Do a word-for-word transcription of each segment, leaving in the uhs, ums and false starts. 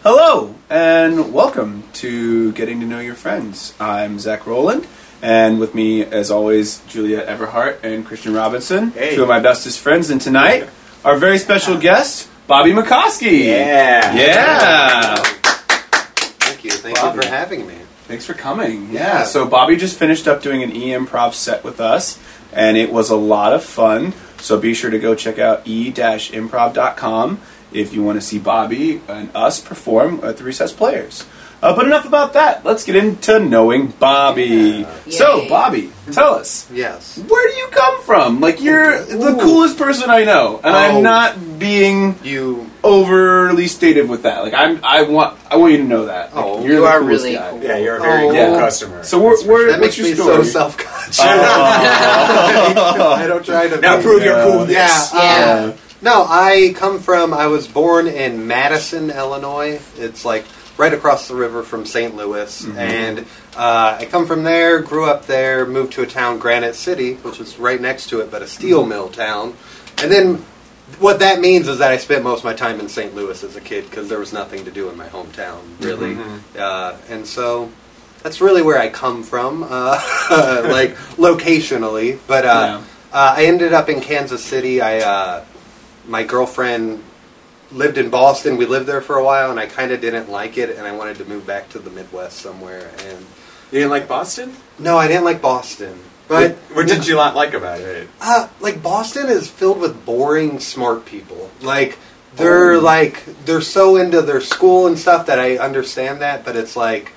Hello, and welcome to Getting to Know Your Friends. I'm Zach Rowland, and with me, as always, Julia Everhart and Christian Robinson, hey. two of my bestest friends. And tonight, our very special guest, Bobby McCoskey. Yeah. Yeah. Thank you. Thank Bobby. you for having me. Thanks for coming. Yeah. Yeah. So Bobby just finished up doing an e-improv set with us, and it was a lot of fun. So be sure to go check out e dash improv dot com if you want to see Bobby and us perform at the Recess Players. Uh, but enough about that. Let's get into knowing Bobby. Yeah. So, Yay. Bobby, tell us, Yes. where do you come from? Like, you're the Ooh. coolest person I know, and Oh. I'm not being You. overly stated with that. Like, I'm, I want, I want you to know that. Like, Oh, you're you the are coolest really guy. cool. Yeah, you're a very Oh. cool Yeah. customer. So we're, That's for we're sure. That what's makes your me story? so self-conscious. Oh. I don't try to. Now be- prove you're Yeah. cool with Yeah. this. Yeah. um, no, I come from. I was born in Madison, Illinois. It's like right across the river from Saint Louis, Mhm. and uh, I come from there. Grew up there. Moved to a town, Granite City, which is right next to it, but a steel mill town. And then what that means is that I spent most of my time in Saint Louis as a kid because there was nothing to do in my hometown, really. Mhm. Uh, and so that's really where I come from, uh, like locationally. But uh, Yeah. uh, I ended up in Kansas City. I uh, my girlfriend lived in Boston. We lived there for a while, and I kind of didn't like it, and I wanted to move back to the Midwest somewhere. And You didn't like Boston? no, I didn't like Boston. What, But what did you not like about it? Uh, like Boston is filled with boring, smart people. Like they're Oh. like they're so into their school and stuff that I understand that, but it's like,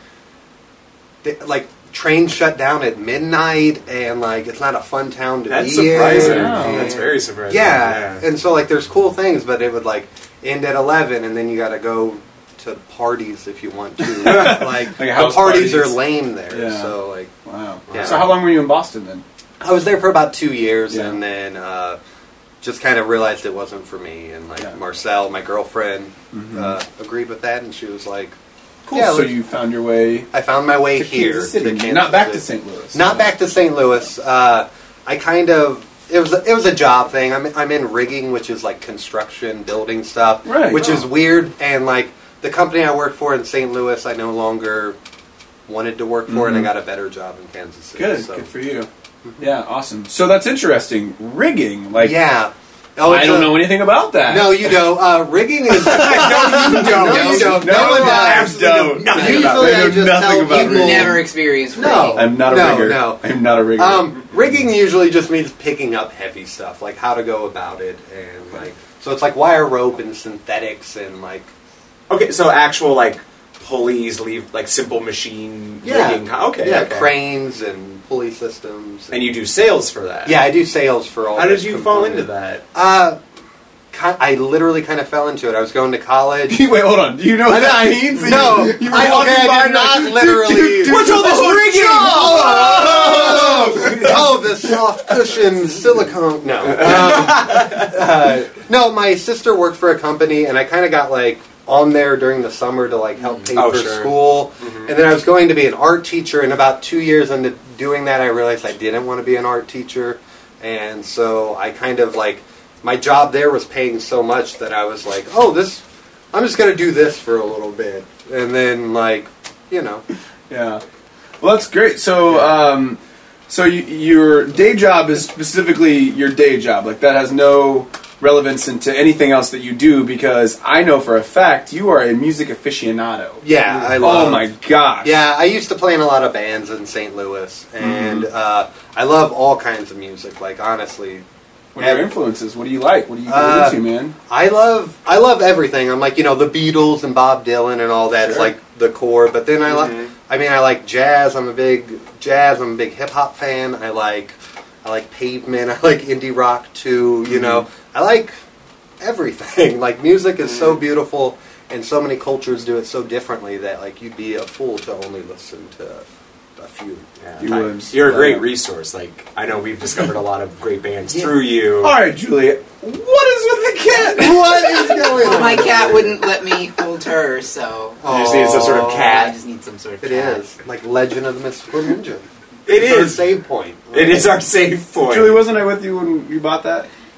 they, like trains shut down at midnight, and like it's not a fun town to That's be surprising. in. Wow. and- That's very surprising. yeah. and so like there's cool things, but it would like end at eleven, and then you got to go to parties if you want to. like Like the house parties, parties. are lame there, Yeah. so like. Wow. Yeah. So how long were you in Boston then? I was there for about two years, Yeah. and then uh, just kind of realized it wasn't for me. And like Yeah. Marcel, my girlfriend, Mhm. uh, agreed with that, and she was like, Cool. Yeah, so let's- you found your way "I found my way to here, Kansas City, to Kansas not back to City." Saint Louis. Not back to Saint Louis. Uh, I kind of it was it was a job thing. I'm I'm in rigging, which is like construction, building stuff, Right. which Oh. is weird. And like the company I worked for in Saint Louis, I no longer wanted to work for, and I Mhm. got a better job in Kansas City. Good. so. Good for you. Yeah. Awesome. So that's interesting. Rigging. Like. yeah. Oh, I it's don't a- know anything about that. No, you don't. Uh, rigging is. no, you don't. No, you don't. No, No, one I does. don't. Nothing Usually about it. I I know just nothing tell about people. rigging. Never experienced No. rigging. I'm not a No, rigger. no. I'm not a rigger. Um, rigging usually just means picking up heavy stuff, like how to go about it, and like so it's like wire rope and synthetics and like Okay, so actual like pulleys, leave like simple machine yeah, rigging. Okay, yeah, okay. cranes and pulley systems. And you do sales for that. Yeah, I do sales for all. How did those you fall into components. that? Uh, ki- I literally kind of fell into it. I was going to college. Wait, hold on. Do you know what I- that I- means? no, You were I- walking okay, I by did and not like, literally- dude, dude, What's all this oh, rigging? Oh! Oh, the soft cushion silicone. No. Um, uh, no, my sister worked for a company, and I kind of got like on there during the summer to like help pay Oh, for sure. school. Mhm. And then I was going to be an art teacher, and about two years into doing that, I realized I didn't want to be an art teacher. And so I kind of like, my job there was paying so much that I was like, oh, this, I'm just going to do this for a little bit. And then, like, you know. Yeah. Well, that's great. So, um, so you, your day job is specifically your day job. Like that has no relevance into anything else that you do, because I know for a fact you are a music aficionado. Yeah, I love. Oh my gosh. Yeah, I used to play in a lot of bands in Saint Louis, and uh, I love all kinds of music. Like honestly, What are your influences? What do you like? What do you Uh, get into, man? I love I love everything. I'm like you know the Beatles and Bob Dylan and all that's Sure. like the core. But then I like Mhm. I mean I like jazz. I'm a big jazz. I'm a big hip hop fan. I like I like Pavement. I like indie rock too. You know I like everything. Like music is so beautiful, and so many cultures do it so differently that like you'd be a fool to only listen to a few Yeah. You types. would. You're a great Yeah. resource. Like I know we've discovered a lot of great bands Yeah. through you. All right, Julia. What is with the cat? What is going Well, on? my cat wouldn't let me hold her, so You just need some sort of Aw. I cat. just need some sort of It cat. is like Legend of the Mystical Ninja. It It's our is. save point. It is our save point. Julie, wasn't I with you when you bought that?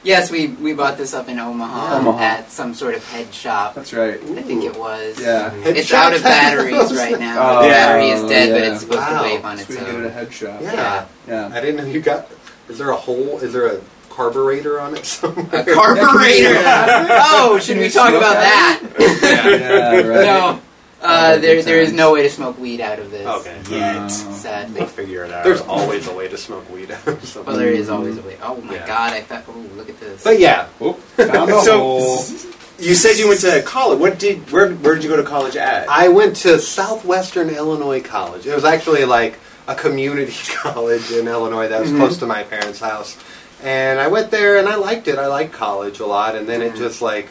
Yes, we, we bought this up in Omaha, Omaha. at some sort of head shop. That's right. I think it was. Yeah. Head It's shop out of batteries right now. Oh, the battery is dead, yeah. but it's supposed Wow. to wave on So its we can get it at a own. head shop. Yeah. Yeah. I didn't know you got. Is there a hole? Is there a carburetor on it somewhere? A carburetor! Oh, should we talk about that? Yeah, right. No. Uh, there, there is no way to smoke weed out of this. Okay. Yet, Oh. sadly. We'll figure it out. There's always a way to smoke weed. So- Well, there is always a way. Oh my Yeah. god, I thought. Oh, look at this. But yeah, Oh, found a So- hole. You said you went to college. What did? Where? Where did you go to college at? I went to Southwestern Illinois College. It was actually like a community college in Illinois that was Mhm. close to my parents' house. And I went there and I liked it. I liked college a lot. And then it just like,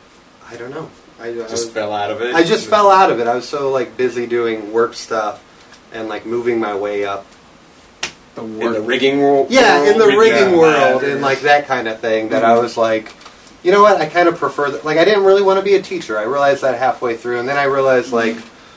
I don't know. I, I Just was- fell out of it. I just fell out of it. I was so like busy doing work stuff and like moving my way up. The in work. the rigging world. Yeah, in the rigging rigging world ladder. and like that kind of thing. That Mm-hmm. I was like, you know what? I kind of prefer that. Like I didn't really want to be a teacher. I realized that halfway through, and then I realized like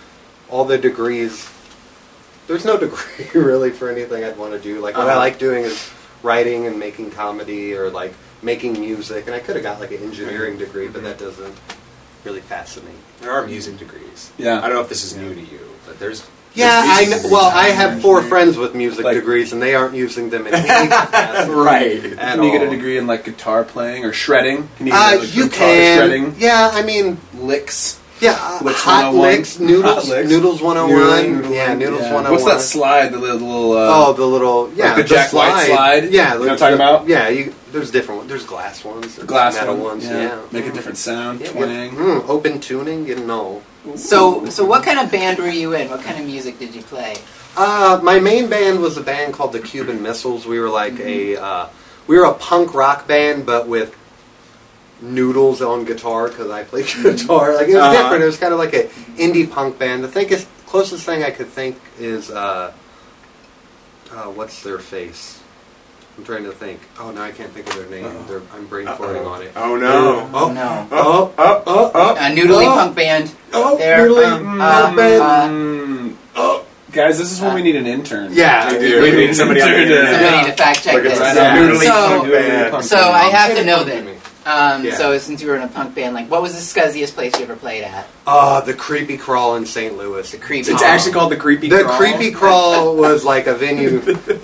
all the degrees. There's no degree really for anything I'd want to do. Like what I Uh-huh. like doing is writing and making comedy or like making music. And I could have got like an engineering degree, but that doesn't really fascinate. There are music degrees. Yeah. I don't know if this is new to you, but there's. Yeah, there's I music kn- degrees. well, I have four Engineering. friends with music Like- degrees, and they aren't using them in any capacity Right. at Can you get a all. degree in like guitar playing or shredding? Can you Uh, get like, you guitar can. shredding? Yeah, I mean, Licks. yeah, uh, Licks hot one oh one. licks, noodles, Hot licks. noodles one oh Noodling, one. noodling, Yeah, noodles yeah. one oh one. What's that slide? The little. little uh, Oh, the little yeah, Like the Jack White slide? Yeah, You know what I'm there's talking the- about? Yeah, you, there's different ones. There's glass ones, there's glass metal one. ones. Yeah. Yeah, Make a different sound. Yeah, Twang. yeah. Mm, open tuning, you know. So, so what kind of band were you in? What kind of music did you play? Uh, my main band was a band called the Cuban Missiles. We were like a uh, we were a punk rock band, but with noodles on guitar because I played guitar. Like it was Uh-huh. different. It was kind of like an indie punk band. The thing is, closest thing I could think is uh, uh, what's their face? I'm trying to think. Oh no, I can't think of their name. Uh-oh. They're, I'm brain farting on it. Oh no. Oh no. Oh oh oh oh. A noodly oh, punk band. Oh, They're, noodly um, punk uh, band. uh, Mm. Oh, guys, this is when we need an intern. Yeah. We do. We need somebody on the internet. Somebody to fact check Look at this. that. Yeah. Noodly So- punk band. So I have to know Give that. me. Um, Yeah. So since you were in a punk band, like, what was the scuzziest place you ever played at? Uh, the Creepy Crawl in Saint Louis. The Creepy It's Crawl. actually called the Creepy The Crawl. Creepy Crawl was like a venue.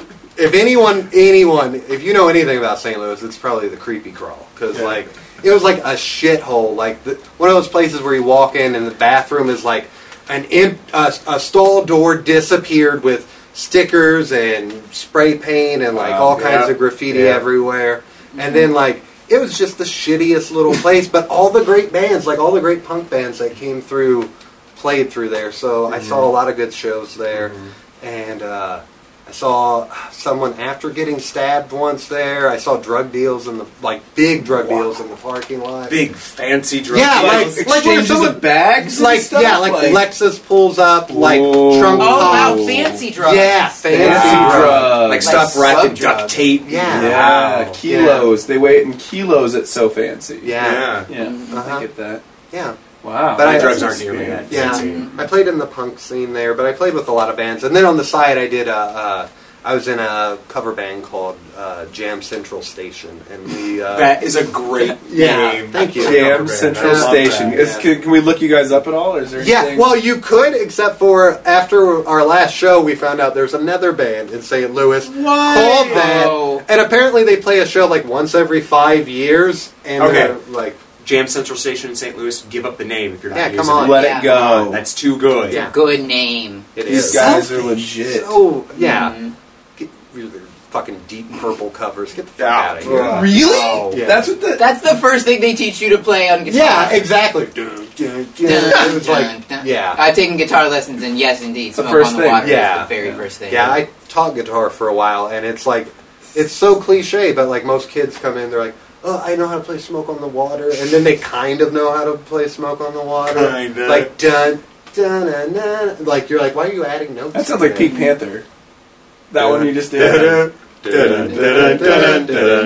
If anyone, anyone, if you know anything about Saint Louis, it's probably the Creepy Crawl because Yeah. like it was like a shithole. Like the, one of those places where you walk in and the bathroom is like an in, a, a stall door disappeared with stickers and spray paint and like Wow. all kinds Yeah. of graffiti Yeah. everywhere. And then like it was just the shittiest little place. But all the great bands, like all the great punk bands that came through, played through there. So I saw a lot of good shows there, and uh, I saw someone after getting stabbed once there. I saw drug deals in the like big drug Wow. deals in the parking lot. Big fancy drug Yeah, deals. like- like where exchanges someone- of bags. and like stuff? yeah, like, Lexus pulls up like Whoa. trunk Oh, pops. wow, fancy drugs. Yeah, fancy fancy drugs. drugs. like stuff Like wrapped in slug duct drugs. tape. Yeah. Yeah, Wow. kilos. They weigh it in kilos. It's so fancy. Yeah, Yeah. Yeah, Uh-huh. I get that. yeah. Wow. But My I- drugs aren't nearly that Yeah, fancy. I played in the punk scene there, but I played with a lot of bands. And then on the side, I did a, uh, I was in a cover band called uh, Jam Central Station, and we. Uh, That is a great Yeah, name. thank you. for a Jam cover band. Central I love Station. that. Is, can, can we look you guys up at all, or is there yeah, anything? well, you could, except for after our last show, we found out there's another band in Saint Louis called that, Oh. and apparently they play a show like once every five years, and Okay. they're like, Jam Central Station in Saint Louis. Give up the name if you're not Yeah, come using on. it. let Yeah. it go. That's too good. Yeah. Good name. it These is. guys are Selfish. legit. So yeah, Mhm. get rid of their fucking deep purple covers. Get the fuck Yeah. out of here. Really? Oh, yeah. That's what the. That's the first thing they teach you to play on guitar. Yeah, exactly. Dun, dun, dun. Dun, It was dun, like, dun. yeah. I've taken guitar lessons, and yes, indeed, The Smoke first on the thing, Water yeah. is the very Yeah. first thing. Yeah, I taught guitar for a while, and it's like, it's so cliche, but like most kids come in, they're like, oh, I know how to play Smoke on the Water, and then they kind of know how to play Smoke on the Water. Kinda. Like, dun, dun, dun, dun. Like, you're like, why are you adding notes? That sounds like Pink Panther. That one you just did. Dun, dun, dun, dun, dun, dun,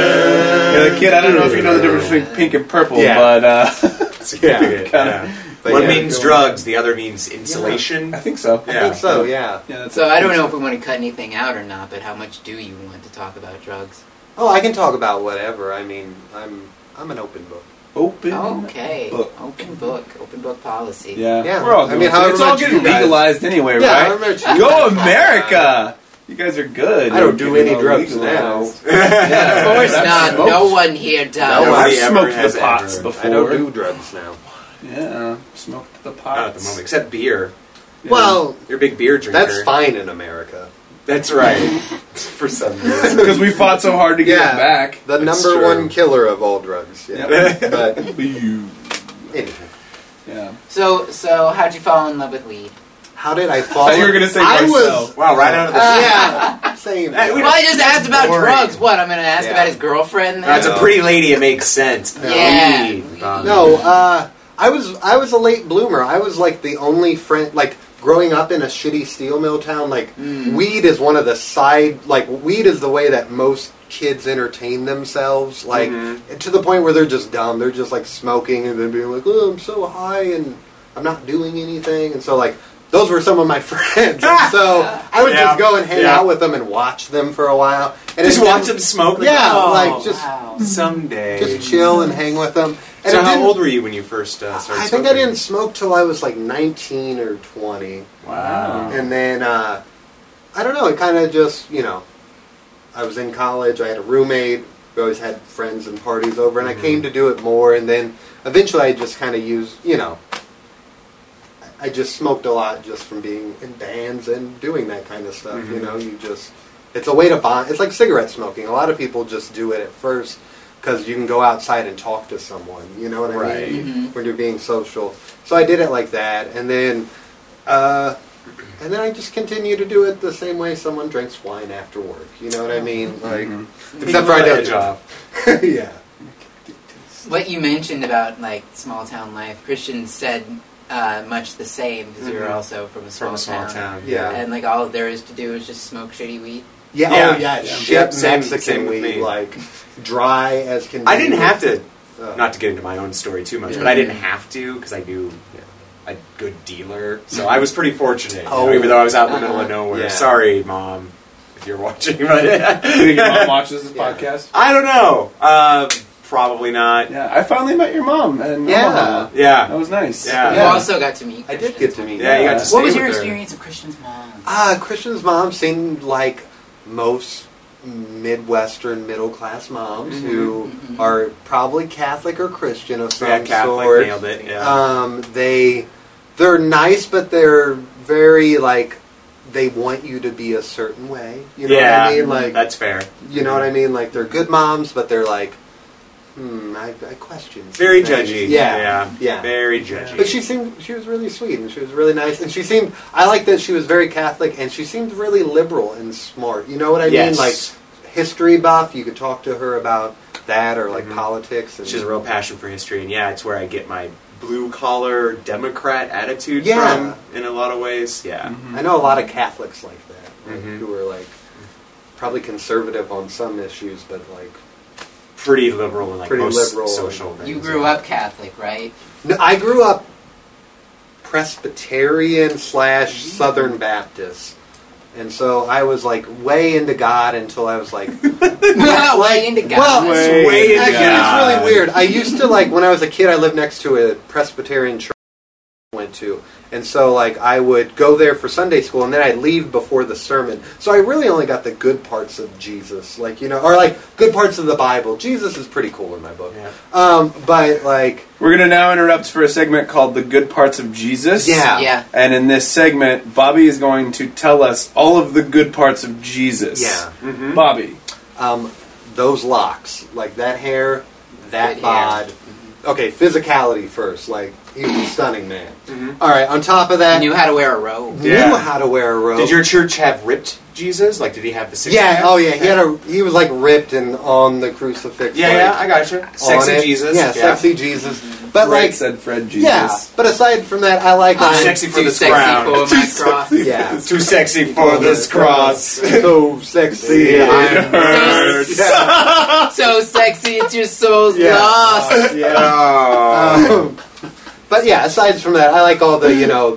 dun. You're like, kid, I don't know if you know the difference between pink and purple, Yeah. but uh, Yeah. Yeah. But One yeah, means go drugs, the other means insulation. I think so. I think so, yeah. Yeah, that's So I don't know if we want to cut anything out or not, but how much do you want to talk about drugs? Oh, I can talk about whatever. I mean, I'm I'm an open book. Open Okay. book. Open book. Open book policy. Yeah, Yeah. we're all I doing mean, it. however It's all much getting you guys- legalized anyway, Yeah, right? however much you Go guys- America! You guys are good. I don't do Getting any all drugs legalized. now. Yeah, Of course I've not. smoked- No one here does. No, I've Nobody ever smoked has the pots ever. before. I don't do drugs now. Yeah, smoked the pots. Not at the moment, except beer. Yeah. Well, You're a big beer drinker. that's fine in America. That's right. For some reason. because we fought so hard to get Yeah. it back. The That's number true. one killer of all drugs. Yeah. Yep. But You. anyway, Yeah. So, so how'd you fall in love with weed? how did I fall? I thought you were gonna say I Marcel. was. Wow, right out of the Yeah. Same. Hey, we Well, I just asked about Boring. drugs. What? I'm going to ask Yeah. about his girlfriend. That's Then? a pretty lady. It makes sense. Yeah. Weed, Bobby. No, uh, I was I was a late bloomer. I was like the only friend, like growing up in a shitty steel mill town. Like Mm. weed is one of the side, like weed is the way that most kids entertain themselves. Like Mhm. to the point where they're just dumb. They're just like smoking and then being like, "Oh, I'm so high and I'm not doing anything." And so like those were some of my friends. And so I would Yeah. just go and hang Yeah. out with them and watch them for a while. And Just it watch didn't- them smoke? Like, Yeah, oh, like just Wow. someday. just chill and hang with them. And So it how didn't- old were you when you first uh, started I think smoking? I didn't smoke till I was like nineteen or twenty. Wow. And then, uh, I don't know, it kind of just, you know, I was in college, I had a roommate, we always had friends and parties over, and Mhm. I came to do it more, and then eventually I just kind of used, you know, I just smoked a lot just from being in bands and doing that kind of stuff, you Mhm. know, you just, it's a way to bond, it's like cigarette smoking. A lot of people just do it at first because you can go outside and talk to someone, you know what I Right. mean? Mhm. When you're being social. So I did it like that, and then, uh, and then I just continue to do it the same way someone drinks wine after work. You know what I mean? Like, Mhm. except for I don't. job. Yeah. What you mentioned about like small town life, Christian said uh, much the same because you're Mhm. also from a small From a small town. town. Yeah. And like all there is to do is just smoke shitty weed. Yeah. Yeah. Oh yeah. Yeah. Shit, Yep, same- Mexican same with weed, me. like dry as can. I be. didn't have to, Uh, not to get into my own story too much, Yeah. but I didn't have to because I knew a good dealer. So I was pretty fortunate, you know, Oh. even though I was out in the middle of Uh-huh. nowhere. Yeah. Sorry, Mom, if you're watching. But Do you think your mom watches this Yeah. podcast? I don't know. Uh, probably not. Yeah, I finally met your mom. And Yeah. That Yeah. was nice. Yeah. You also got to meet. I did Christian's get to mom. meet. Yeah, you got to her. stay What was with your her. experience of Christian's mom? Ah, Christian's mom seemed like most Midwestern middle class moms Mhm. who Mhm. are probably Catholic or Christian of some Yeah, Catholic sort. nailed it. Yeah. Um, they they're nice, but they're very like they want you to be a certain way. You know yeah, what I mean? Like that's fair. you know what I mean? Like they're good moms, but they're like, hmm, I, I question. some Very things. judgy. Yeah, yeah, yeah. Very judgy. But she seemed she was really sweet and she was really nice and she seemed I like that she was very Catholic and she seemed really liberal and smart. You know what I yes. mean? Like history buff. You could talk to her about that or like Mhm. politics. And, She has a real passion for history, and yeah, it's where I get my blue collar Democrat attitude Yeah. from in a lot of ways. Yeah. Mhm. I know a lot of Catholics like that, like, Mhm. who are like probably conservative on some issues, but like Pretty liberal and like Pretty most liberal. social things. You grew up Catholic, right? no, I grew up Presbyterian slash Southern Baptist. And so I was like way into God until I was like Way into God. Well, Way Way into Actually, God. it's really weird. I used to like when I was a kid. I lived next to a Presbyterian church I went to, and so like I would go there for Sunday school, and then I'd leave before the sermon. So I really only got the good parts of Jesus, like you know, or like good parts of the Bible. Jesus is pretty cool in my book, Yeah. um, but like We're going to now interrupt for a segment called The Good Parts of Jesus. Yeah. Yeah. And in this segment, Bobby is going to tell us all of the good parts of Jesus. yeah, Mhm. Bobby. um, those locks, like that hair, that Good bod. hair. Okay, physicality first. Like he was a stunning man. Mhm. All right, on top of that, Knew how to wear a robe. knew Yeah. how to wear a robe. Did your church have ripped Jesus? Like, did he have the six? Yeah. pack? Oh, yeah. He had a. He was like ripped and on the crucifix. Yeah, like, yeah, I gotcha. on Sexy it. Jesus. Yeah, sexy Jesus. But Right, like, said Fred Jesus. yeah. But aside from that, I like. Too I'm sexy for Too this sexy crown. for my cross. Yeah. Too sexy for this cross. So sexy. Yeah. I'm Hurts. yeah. So sexy, it's your soul's Yeah. lost. Yeah. Oh. Um, but yeah, aside from that, I like all the you know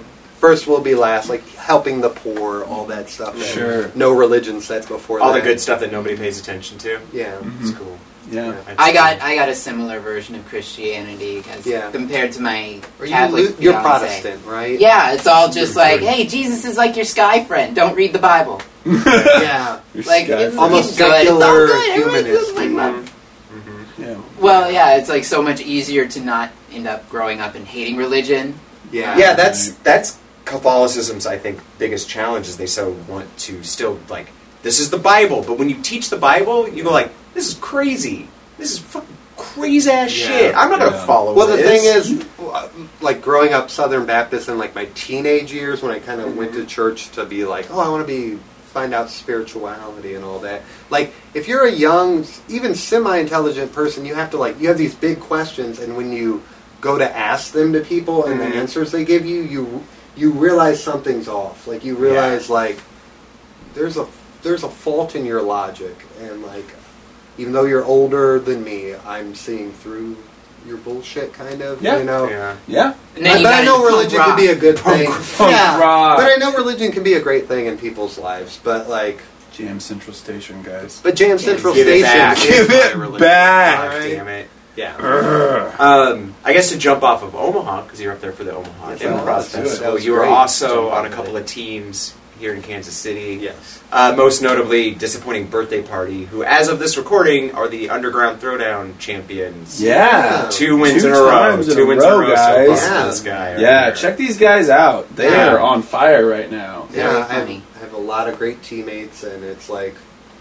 first will be last, like helping the poor, all that stuff. And Sure. no religion set before All that. the good stuff that nobody pays attention to. Yeah. It's cool. Yeah. I got I got a similar version of Christianity as Yeah. compared to my Or you, Catholic lo- you're fiancé. Protestant, right? Yeah, it's all just like, Lutheran. hey, Jesus is like your sky friend. Don't read the Bible. Yeah. Your Like sky it's, friend. Almost it's good. It's all secular good. Everybody's humanist. like that. Mm-hmm. Yeah. Well, yeah, it's like so much easier to not end up growing up and hating religion. Yeah. Yeah, that's that's Catholicism's, I think, biggest challenge is they so want to still, like, this is the Bible, but when you teach the Bible, you go like, this is crazy. This is fucking crazy-ass Yeah. shit. I'm not going to Yeah. follow Well, the this. thing is, like growing up Southern Baptist in like my teenage years, when I kind of went to church to be like, oh, I want to be find out spirituality and all that. Like, if you're a young, even semi-intelligent person, you have to like you have these big questions, and when you go to ask them to people and Mhm. the answers they give you, you you realize something's off. Like you realize like there's a there's a fault in your logic, and like even though you're older than me, I'm seeing through your bullshit, kind of. Yeah. You know. Yeah. Yeah. And then But, you but I got know into punk religion rock. can be a good thing. Punk yeah, rock. but I know religion can be a great thing in people's lives. But like, Jam Central Station, guys. but Jam Central Give it Station back. is Give my it religion. back. All God right? damn it. Yeah. Urgh. Um, I guess to jump off of Omaha, because you're up there for the Omaha Yes, Improv I was. That Festival, was you were great. also Jump on a off couple of of teams here in Kansas City. Yes. Uh, most notably, Disappointing Birthday Party, who, as of this recording, are the Underground Throwdown champions. Yeah. Two wins Two in a row. times in Two a wins row, in a row guys. so far Yeah. for this guy. right Yeah, here. check these guys out. They Yeah. are on fire right now. Yeah, Very I have, funny. I have a lot of great teammates, and it's like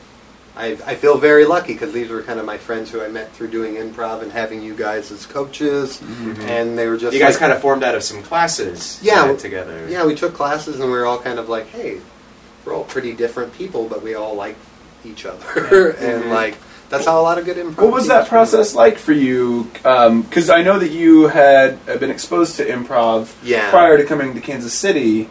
I I feel very lucky because these were kind of my friends who I met through doing improv and having you guys as coaches, Mhm. and they were just You guys like, kind of formed out of some classes Yeah, uh, together. yeah, we took classes and we were all kind of like, hey, we're all pretty different people, but we all like each other, and Mhm. like that's how a lot of good improv. What was that teams come process like for you? Because I know that you had uh, been exposed to improv Yeah. prior to coming to Kansas City.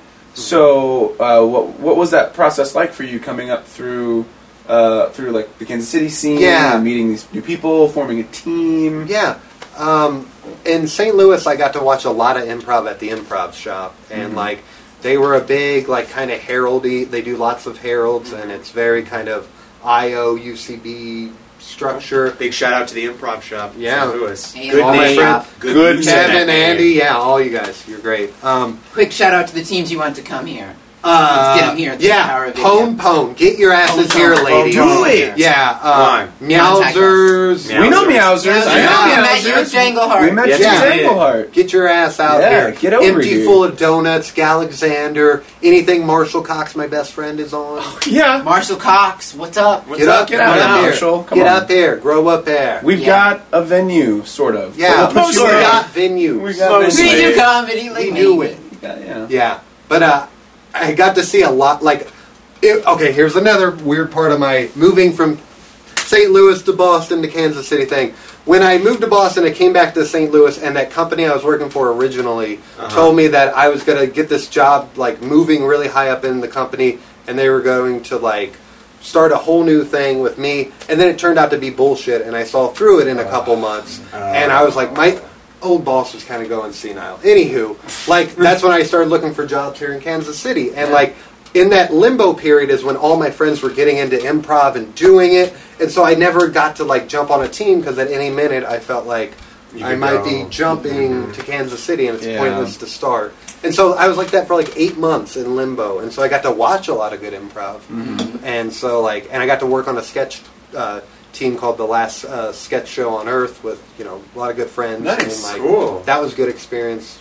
So, uh, what what was that process like for you coming up through uh, through like the Kansas City scene Yeah. and meeting these new people, forming a team? Yeah. Um, in Saint Louis, I got to watch a lot of improv at the Improv Shop, and Mhm. like they were a big, like, kind of heraldy. They do lots of heralds, and it's very kind of I O U C B structure. Big shout out to the Improv Shop. Yeah. Saint Louis. Hey, Good all my name. friends- Good, good use of name. that Kevin, name. Andy, yeah, all you guys, you're great. Um, Quick shout out to the teams you want to come here. uh, Let's get 'em here at the Yeah, Power of Pone Pone, get your asses Pone here, Pone. ladies. Do it. Yeah, Come uh, on. Meowsers. Meow- We know Meowsers. Meowsers. I Yeah. know We met you at Meowsers. Janglehart. We met Yes, you we at did. Janglehart. Get your ass out Yeah, here. get over Empty here. full of donuts, Galexander, anything Marshall Cox, my best friend, is on. Yeah. Marshall Cox, what's up? What's Get up? up, Get get out up now, here. Marshall. Come Get on. up here. Grow up there. We've Yeah. got a venue, sort of. Yeah, But we'll we put you in. got venues. We got Mostly. We venues. do comedy. We like knew me. it. Yeah, yeah. Yeah, but uh, I got to see a lot. Like, it, okay, here's another weird part of my moving from Saint Louis to Boston to Kansas City thing. When I moved to Boston, I came back to Saint Louis, and that company I was working for originally Uh-huh. told me that I was going to get this job, like moving really high up in the company, and they were going to like start a whole new thing with me. And then it turned out to be bullshit, and I saw through it in a couple months. Uh, And I was like, my old boss was kind of going senile. Anywho, like that's when I started looking for jobs here in Kansas City, and like in that limbo period is when all my friends were getting into improv and doing it, and so I never got to like jump on a team because at any minute I felt like You I could might go. be jumping Mhm. to Kansas City, and it's Yeah. pointless to start. And so I was like that for like eight months in limbo, and so I got to watch a lot of good improv, Mm-hmm. and so like, and I got to work on a sketch uh, team called the Last uh, Sketch Show on Earth with you know a lot of good friends. Nice. and, like, Cool. that was a good experience.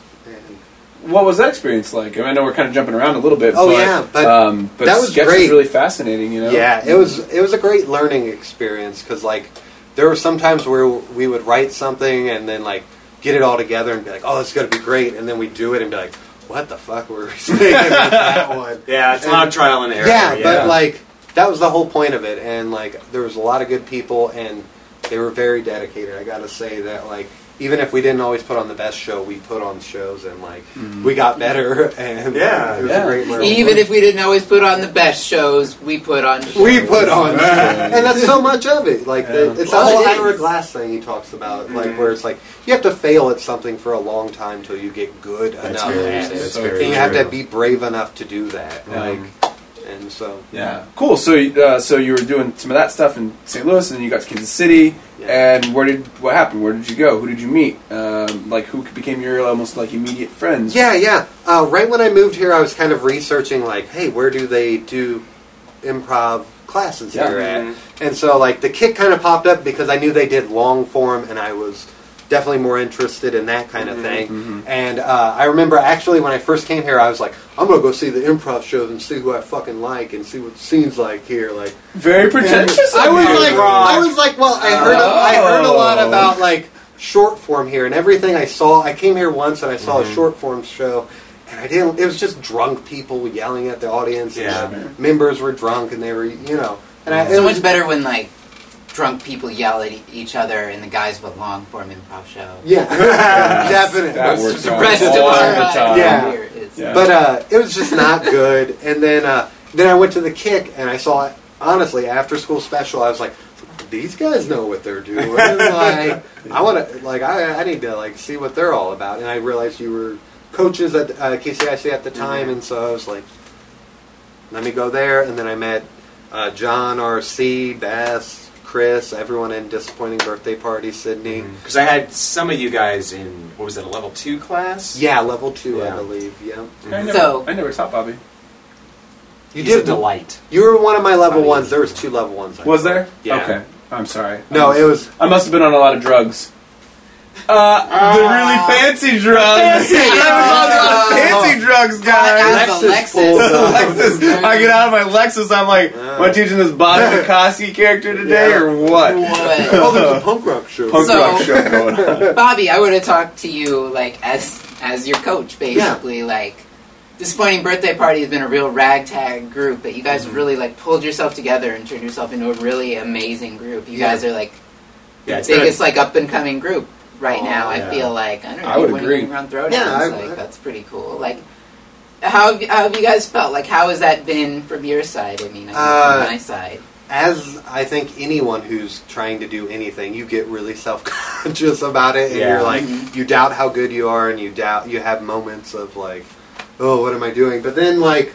And What was that experience like? I mean, I know we're kind of jumping around a little bit. Oh, but, yeah, but um, but that was sketch great. is really fascinating. You know. yeah, it was it was a great learning experience because like there were some times where we would write something and then like get it all together and be like, oh, it's going to be great, and then we do it and be like, what the fuck were we saying with that one? Yeah, it's a lot of trial and error. Yeah, yeah. but like that was the whole point of it, and like there was a lot of good people, and they were very dedicated. I got to say that like even if we didn't always put on the best show, we put on shows and like Mhm. we got better and Yeah, it was yeah. a great learning. Even if we didn't always put on the best shows, we put on shows. we put on, and that's so much of it. Like the, Yeah. it's Well, the whole it is. Ira Glass thing he talks about, like where it's like you have to fail at something for a long time till you get good That's enough. very, at it. that's So very And you have true. to be brave enough to do that. Yeah. Like, and so Yeah, cool. So, uh, so you were doing some of that stuff in Saint Louis, and then you got to Kansas City. Yeah. And where did what happened? Where did you go? Who did you meet? Um, like, who became your almost like immediate friends? Yeah, yeah. Uh, right when I moved here, I was kind of researching, like, hey, where do they do improv classes Yeah. here at? Mhm. And so, like, the Kick kind of popped up because I knew they did long form, and I was definitely more interested in that kind of Mhm, thing. mhm. And uh, I remember actually when I first came here, I was like, I'm gonna go see the improv shows and see who I fucking like and see what the scene's like here. Like, Very pretentious. I of was you. like, I was like, well, I heard, a, I heard a lot Oh. about like short form here and everything. I saw, I came here once and I saw Mhm. a short form show, and I didn't. It was just drunk people yelling at the audience. And Yeah. the members were drunk and they were, you know, and I, it So was, much better when like drunk people yell at e- each other and the guys with long form improv show. yeah, definitely. That It's works the out rest of all our the lives time. Yeah. here is- Yeah. But uh, it was just not good. And then uh, then I went to the Kick and I saw, honestly, after school special. I was like, these guys know what they're doing. Like, I want to, like, I, I need to like see what they're all about. And I realized you were coaches at uh, K C I C at the time, Mhm. and so I was like, let me go there. And then I met uh, John, R C, Bass, Chris, everyone in Disappointing Birthday Party, Sydney. Because I had some of you guys in, what was it, a level two class? Yeah, level two, I Yeah. believe. Yeah, I never, So- I never taught Bobby. you He's a did. delight. You were one of my level I mean- ones. There was two level ones. I Was thought. there? Yeah. Okay. I'm sorry. No, I was- it was. I must have been on a lot of drugs. Uh, the really fancy drugs. Fancy. I was on a lot of fancy drugs, guys. As a Lexus pulled Lexus. up. Lexus. I get out of my Lexus. I'm like, am I teaching this Bob Bukowski character today, Yeah. or what? Oh, What? there's a punk rock show. Punk So- rock show going on. Bobby, I would have talked to you like as as your coach, basically. Like, Disappointing Birthday Party has been a real ragtag group, but you guys have really like pulled yourself together and turned yourself into a really amazing group. You Yeah. guys are like Yeah, the it's been a- biggest like up and coming group right Oh, now. yeah. I feel like I don't know. I would when agree. you run throwdowns, Yeah, I- like I- that's pretty cool. Like, how have, you, how have you guys felt? Like, how has that been from your side? I mean, I mean Uh, from my side. As I think anyone who's trying to do anything, you get really self-conscious about it, and Yeah. you're like, Mhm. you doubt how good you are, and you doubt you have moments of like, oh, what am I doing? But then like,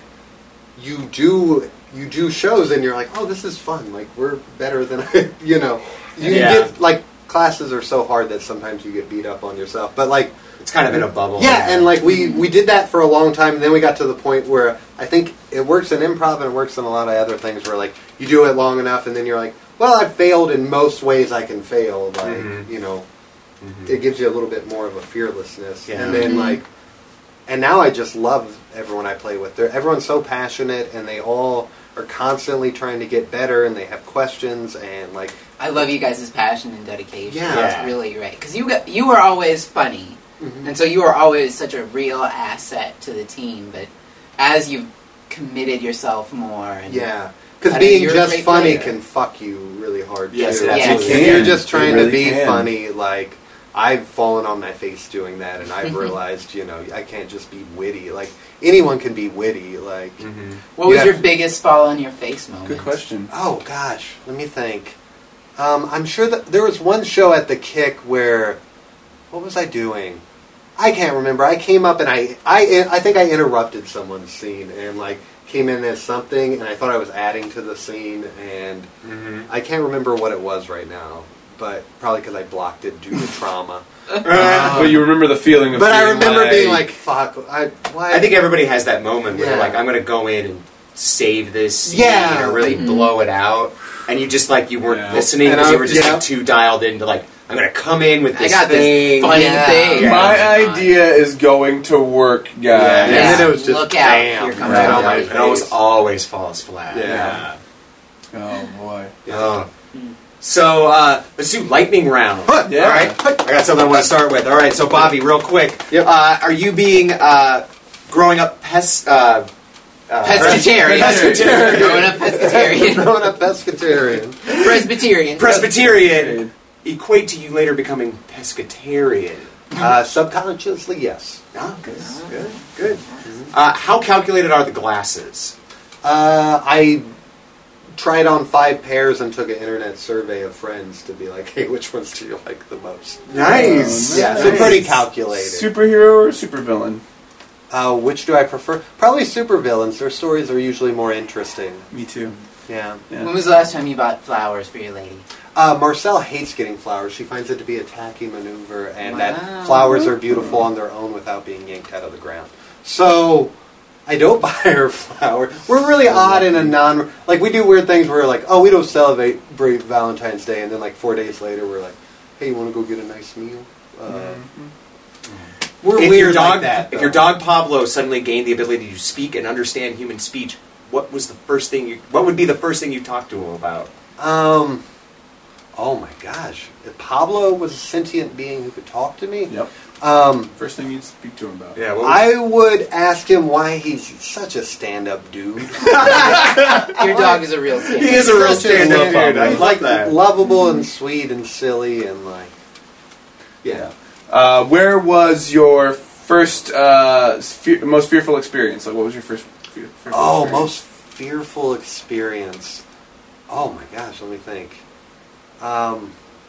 you do you do shows, and you're like, oh, this is fun. Like we're better than I, you know. You Yeah. get like classes are so hard that sometimes you get beat up on yourself, but like. It's kind of in a bubble. Yeah, and like we we did that for a long time, and then we got to the point where I think it works in improv and it works in a lot of other things where like you do it long enough, and then you're like, well, I've failed in most ways I can fail. Like Mhm. you know, Mhm. it gives you a little bit more of a fearlessness, Yeah. and then Mhm. like, and now I just love everyone I play with. They're everyone's so passionate, and they all are constantly trying to get better, and they have questions, and like I love you guys' passion and dedication. Yeah. That's Yeah. really right. Because you got you were always funny. mhm. And so you are always such a real asset to the team, but as you've committed yourself more, and yeah. Because I mean, being you're a just great funny player. can fuck you really hard. Yes, too. it absolutely If can. you're just It trying really to be can. funny, like I've fallen on my face doing that, and I've realized, you know, I can't just be witty. Like anyone can be witty. Like, Mhm. what was Yeah. your biggest fall on your face moment? Good question. oh gosh, let me think. Um, I'm sure that there was one show at the Kick where, what was I doing? I can't remember. I came up and I, I, I think I interrupted someone's scene and like came in as something, and I thought I was adding to the scene, and Mhm. I can't remember what it was right now, but probably because I blocked it due to trauma. But you remember the feeling of But I being remember being like, "Fuck, I, why?" I think everybody has that moment where Yeah. they're like, I'm going to go in and save this scene Yeah. or really Mhm. blow it out. And you just like, you weren't Yeah. listening And because I- you were just yeah. like, too dialed into like, I'm going to come in with I this got this thing. funny Yeah. thing. Yeah. my idea is going to work, guys. Yeah. Yeah. And then it was just Look out, bam, here comes right on the my light. face. It almost always falls flat. Yeah. Oh boy. Oh. So, uh, let's do lightning round. Huh, yeah. All right. I got something I want to start with. All right. So, Bobby, real quick. Yep. Uh, are you being uh, growing up pest? Uh, uh, Pescatarian. Pescatarian. Growing up pescatarian. Growing up pescatarian. Presbyterian. Presbyterian equate to you later becoming pescatarian? Uh, subconsciously, yes. Oh, good, good, good. Uh, how calculated are the glasses? Uh, I tried on five pairs and took an internet survey of friends to be like, hey, which ones do you like the most? Nice. Oh, Yeah, so pretty calculated. Superhero or supervillain? Uh, which do I prefer? Probably supervillains. Their stories are usually more interesting. Me too. Yeah. Yeah. When was the last time you bought flowers for your lady? Uh, Marcel hates getting flowers. She finds it to be a tacky maneuver, and Wow. that flowers are beautiful on their own without being yanked out of the ground. So, I don't buy her flowers. We're really odd in a non... Like, we do weird things where we're like, oh, we don't celebrate Valentine's Day, and then like four days later we're like, hey, you want to go get a nice meal? Uh, Mm-hmm. We're if weird your dog, like that, if your though. dog Pablo suddenly gained the ability to speak and understand human speech, what was the first thing you? What would be the first thing you talked to him about? Um... Oh my gosh. If Pablo was a sentient being who could talk to me, Yep. um, First thing you'd speak to him about. Yeah, what was, I would ask him why he's such a stand-up dude. Your dog is a real kid. he is a real Such a stand-up stand-up dude. I He's like that. lovable and sweet and silly and like, Yeah. Uh, where was your first, uh, fe- most fearful experience? Like, what was your first? Fe- fearful Oh, experience? most fearful experience. Oh my gosh, let me think. Um,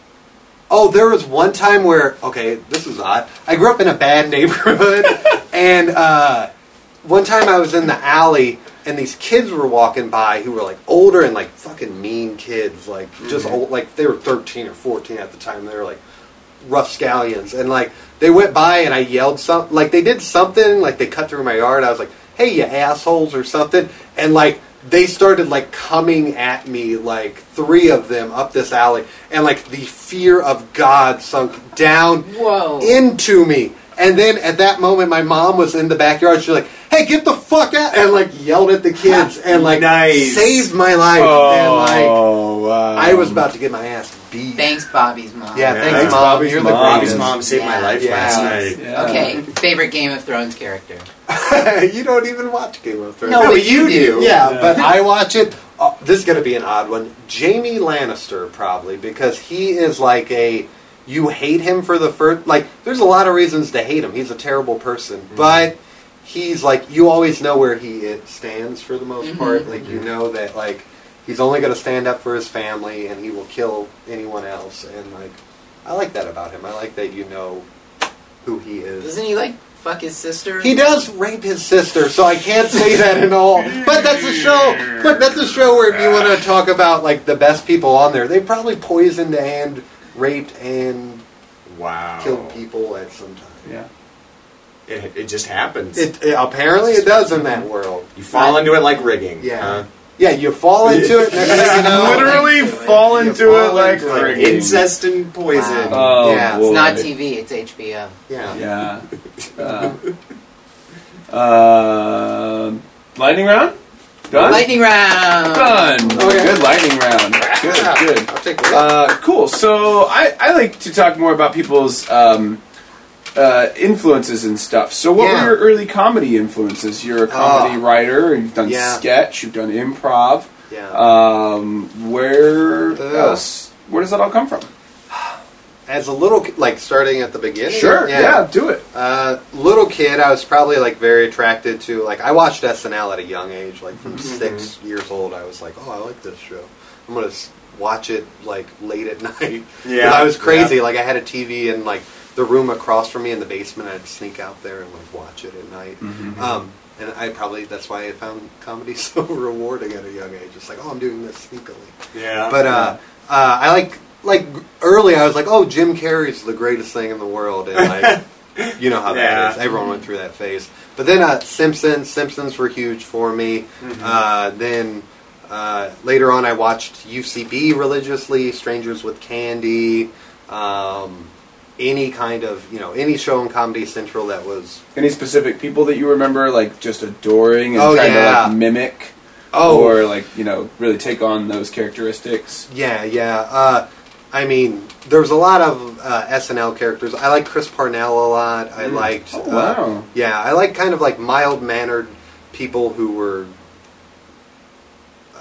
oh, there was one time where, okay, this is odd. I grew up in a bad neighborhood, and uh, one time I was in the alley, and these kids were walking by who were like older and like fucking mean kids, like just old, like they were thirteen or fourteen at the time. They were like rough scallions, and like they went by, and I yelled something, like they did something, like they cut through my yard. I was like, "Hey, you assholes," or something, and like. They started like coming at me, like three of them up this alley, and like the fear of God sunk down Whoa. into me. And then at that moment, my mom was in the backyard. She's like, "Hey, get the fuck out!" and like yelled at the kids and like Nice. saved my life. And like Oh, wow. I was about to get my ass beat. Thanks, Bobby's mom. Yeah, Yeah, thanks, thanks, mom. Bobby's You're mom. the Bobby's greatest. mom saved my Yeah. life Yeah. last night. Yeah. Okay, favorite Game of Thrones character? You don't even watch Game of Thrones. No, No, but but you do. Yeah, Yeah. but I watch it. Oh, this is going to be an odd one. Jamie Lannister, probably, because he is like a. You hate him for the first. Like, there's a lot of reasons to hate him. He's a terrible person. Mm-hmm. But he's like. You always know where he it stands for the most Mhm. part. Like, you know that, like, he's only going to stand up for his family and he will kill anyone else. And, like, I like that about him. I like that you know who he is. Doesn't he like fuck his sister? He does rape his sister, so I can't say that in all. But that's a show. But that's a show where if you want to talk about like the best people on there, they probably poisoned and raped and Wow. killed people at some time. Yeah. It, it just happens. It, it apparently it does in that world. you fall into it like rigging. Yeah. huh? Yeah, you fall into it. Next thing you know, Literally into it. fall You into fall it like into it. friggin'. Incest and poison. Oh, Yeah. boy. It's not T V, it's H B O. yeah. Yeah. Uh, uh, lightning round? Done? Lightning round! Done. Okay. Good lightning round. Good, good. I'll take that. Uh, cool. So I, I like to talk more about people's um, uh, influences and stuff. So what Yeah. were your early comedy influences? You're a comedy Oh. writer. You've done Yeah. sketch. You've done improv. Yeah. Um, where Ugh. else? Where does that all come from? As a little, ki- like starting at the beginning. Sure. Yeah. do it. Uh, little kid, I was probably like very attracted to like I watched S N L at a young age, like from Mm-hmm. six years old. I was like, oh, I like this show. I'm gonna s- watch it like late at night. Yeah, 'Cause I was crazy. yeah. Like I had a T V in like the room across from me in the basement. I'd sneak out there and like watch it at night. Mhm. Um, and I probably that's why I found comedy so rewarding at a young age. It's like, oh, I'm doing this sneakily. Yeah. But uh, uh, I like like early. I was like, oh, Jim Carrey's the greatest thing in the world, and like you know how Yeah. that is. Everyone went through that phase. But then uh, Simpsons, Simpsons were huge for me. Mhm. Uh, then uh, later on, I watched U C B religiously, Strangers with Candy, um, any kind of you know any show on Comedy Central that was Any specific people that you remember, like just adoring and Oh, trying to yeah. like mimic, oh or like you know really take on those characteristics? Yeah, yeah. Uh, I mean, there was a lot of uh, S N L characters. I liked Chris Parnell a lot. I liked. Oh, uh, wow. yeah, I like kind of like mild mannered people who were.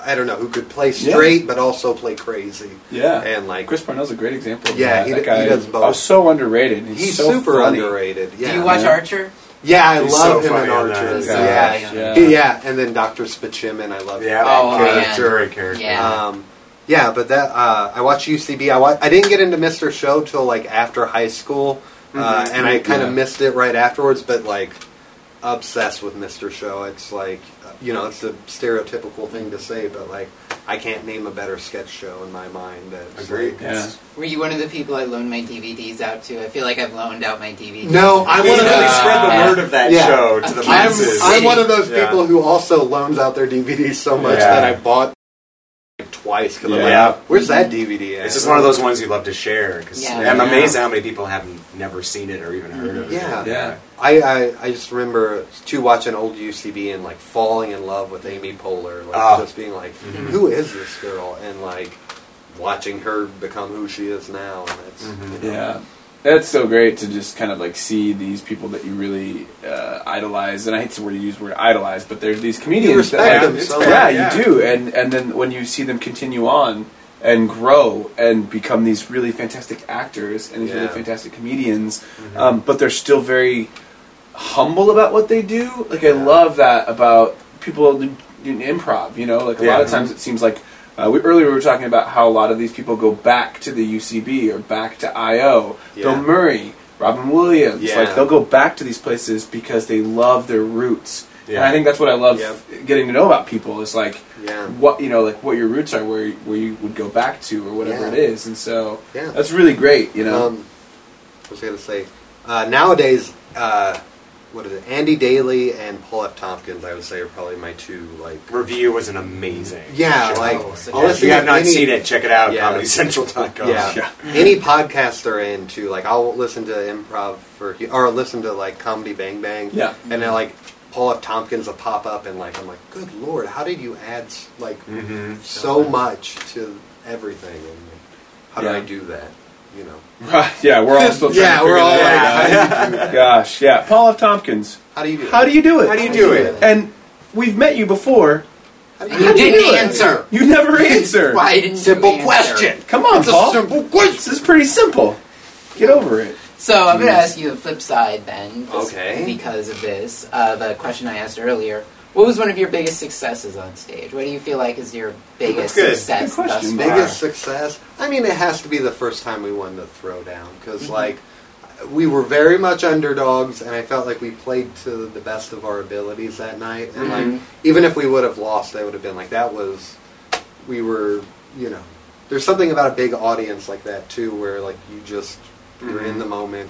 I don't know, who could play straight yeah. but also play crazy. Yeah, and like Chris Parnell's a great example. Of yeah, that. He, that guy he does both. Oh, so underrated. He's, He's so super funny. underrated. Yeah. Do you watch yeah. Archer? Yeah, I He's love so him in funny on Archer. that. Yeah. Yeah. Yeah. Yeah. yeah, and then Doctor Spachimin, I love yeah, him. Oh, character, man. character. Yeah. Um, yeah, but that uh, I watched U C B. I wa- I didn't get into Mister Show till like after high school, uh, Mm-hmm. and I kind of Yeah. missed it right afterwards. But like, obsessed with Mister Show. It's like, you know, it's a stereotypical thing to say, but like, I can't name a better sketch show in my mind. That's Agreed. like- Yeah. Were you one of the people I loaned my D V Ds out to? I feel like I've loaned out my D V Ds. No, I'm We one of really those. spread the Yeah. word of that Yeah. show to the I'm- I'm, masses. I'm one of those Yeah. people who also loans out their D V Ds so much Yeah. that I bought like, twice because I'm Yeah. like, where's that D V D at? It's just one of those ones you love to share because Yeah. I'm Yeah. amazed at how many people haven't never seen it or even heard of it. Yeah. Yeah. I, I, I just remember too watching old U C B and like falling in love with Amy Poehler, like Oh. just being like, Mhm. who is this girl? And like watching her become who she is now. And it's Mhm. you know, Yeah. That's so great to just kind of like see these people that you really uh, idolize, and I hate to word use the word idolize, but there's these comedians You respect that them like, so yeah, much. Yeah. you do, and and then when you see them continue on and grow and become these really fantastic actors and these really Yeah. fantastic comedians, um, but they're still very humble about what they do. Like I love that about people in improv. You know, like a Yeah. lot of times it seems like. Uh, we, earlier we were talking about how a lot of these people go back to the U C B or back to I O. Yeah. Bill Murray, Robin Williams, Yeah. like they'll go back to these places because they love their roots. Yeah. And I think that's what I love Yep. getting to know about people is like Yeah. what you know, like what your roots are, where where you would go back to or whatever Yeah. it is. And so Yeah. that's really great. You know, Um, I was going to say, uh, nowadays, uh, what is it? Andy Daly and Paul F. Tompkins, I would say, are probably my two, like... Review was an amazing Yeah, show. like... Oh, I'll Yeah, if listen you to have not any- seen it, check it out. Yeah. comedy central dot com. Yeah. Any podcast they're into, like, I'll listen to improv for... Or listen to, like, Comedy Bang Bang. Yeah. And then, like, Paul F. Tompkins will pop up, and, like, I'm like, good Lord, how did you add, like, Mhm. so much to everything? And how do Yeah. I do that? You know? right? Yeah, we're all still trying Yeah, to figure we're all that like, out. how do you do that? Gosh, yeah, Paul F. Tompkins. How do you do How that? do you do it? How do you do it? And we've met you before. How do And you do didn't it? answer. You never answer. Why didn't Simple you answer? question. Come on, It's Paul. a simple question. This is pretty simple. Get over it. So I'm going to Jeez. ask you the flip side then. just Okay. Because of this, uh, the question I asked earlier. What was one of your biggest successes on stage? What do you feel like is your biggest That's good. success Good thus question. far? Biggest success? I mean, it has to be the first time we won the Throwdown because, Mm-hmm. like, we were very much underdogs, and I felt like we played to the best of our abilities that night. And Mhm. like, even if we would have lost, I would have been like, that was, we were, you know, there's something about a big audience like that too, where like you just you're Mhm. in the moment,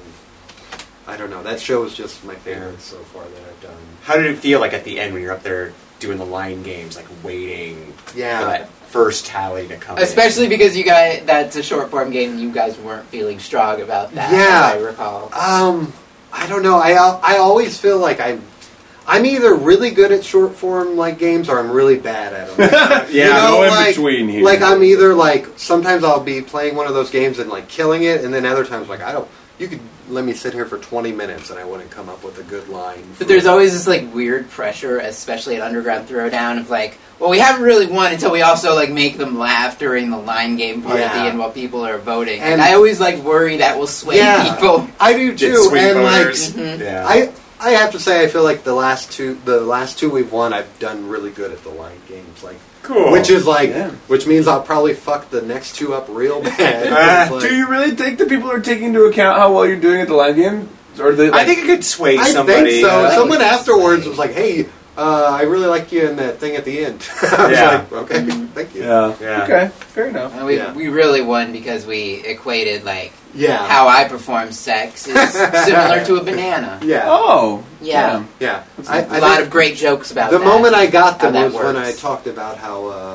and I don't know. That show is just my favorite so far that I've done. How did it feel like at the end when you're up there doing the line games, like waiting Yeah. for that first tally to come in? Especially because you guys, that's a short form game, you guys weren't feeling strong about that, Yeah. as I recall. Um, I don't know. I I always feel like I'm I'm either really good at short form like games or I'm really bad at them. Yeah, You know, no in like- between here. Like I'm either like sometimes I'll be playing one of those games and like killing it, and then other times like I don't. You could let me sit here for twenty minutes and I wouldn't come up with a good line. But there's always this like weird pressure, especially at Underground Throwdown, of like, well, we haven't really won until we also like make them laugh during the line game part at the Yeah. end while people are voting. And- And I always like worry that will sway Yeah. people. I do Get too, sweet and like voters. Mhm. Yeah. I I have to say I feel like the last two the last two we've won I've done really good at the line games, like cool. which is like Yeah. which means I'll probably fuck the next two up real bad. Ah, It's like- Do you really think that people are taking into account how well you're doing at the line game? Or they, I like, think it could sway I somebody. think so. uh, Someone like, afterwards like- was like, "Hey, uh, I really like you in that thing at the end." I was Yeah. like, "Okay, thank you." Yeah. Yeah. Okay. Fair enough. And we, Yeah. we really won because we equated like Yeah, how I perform sex is similar to a banana. yeah, Oh. Yeah. yeah. That's I, a I A think lot of great jokes about the that. moment I got how them that was when I works. talked about how uh,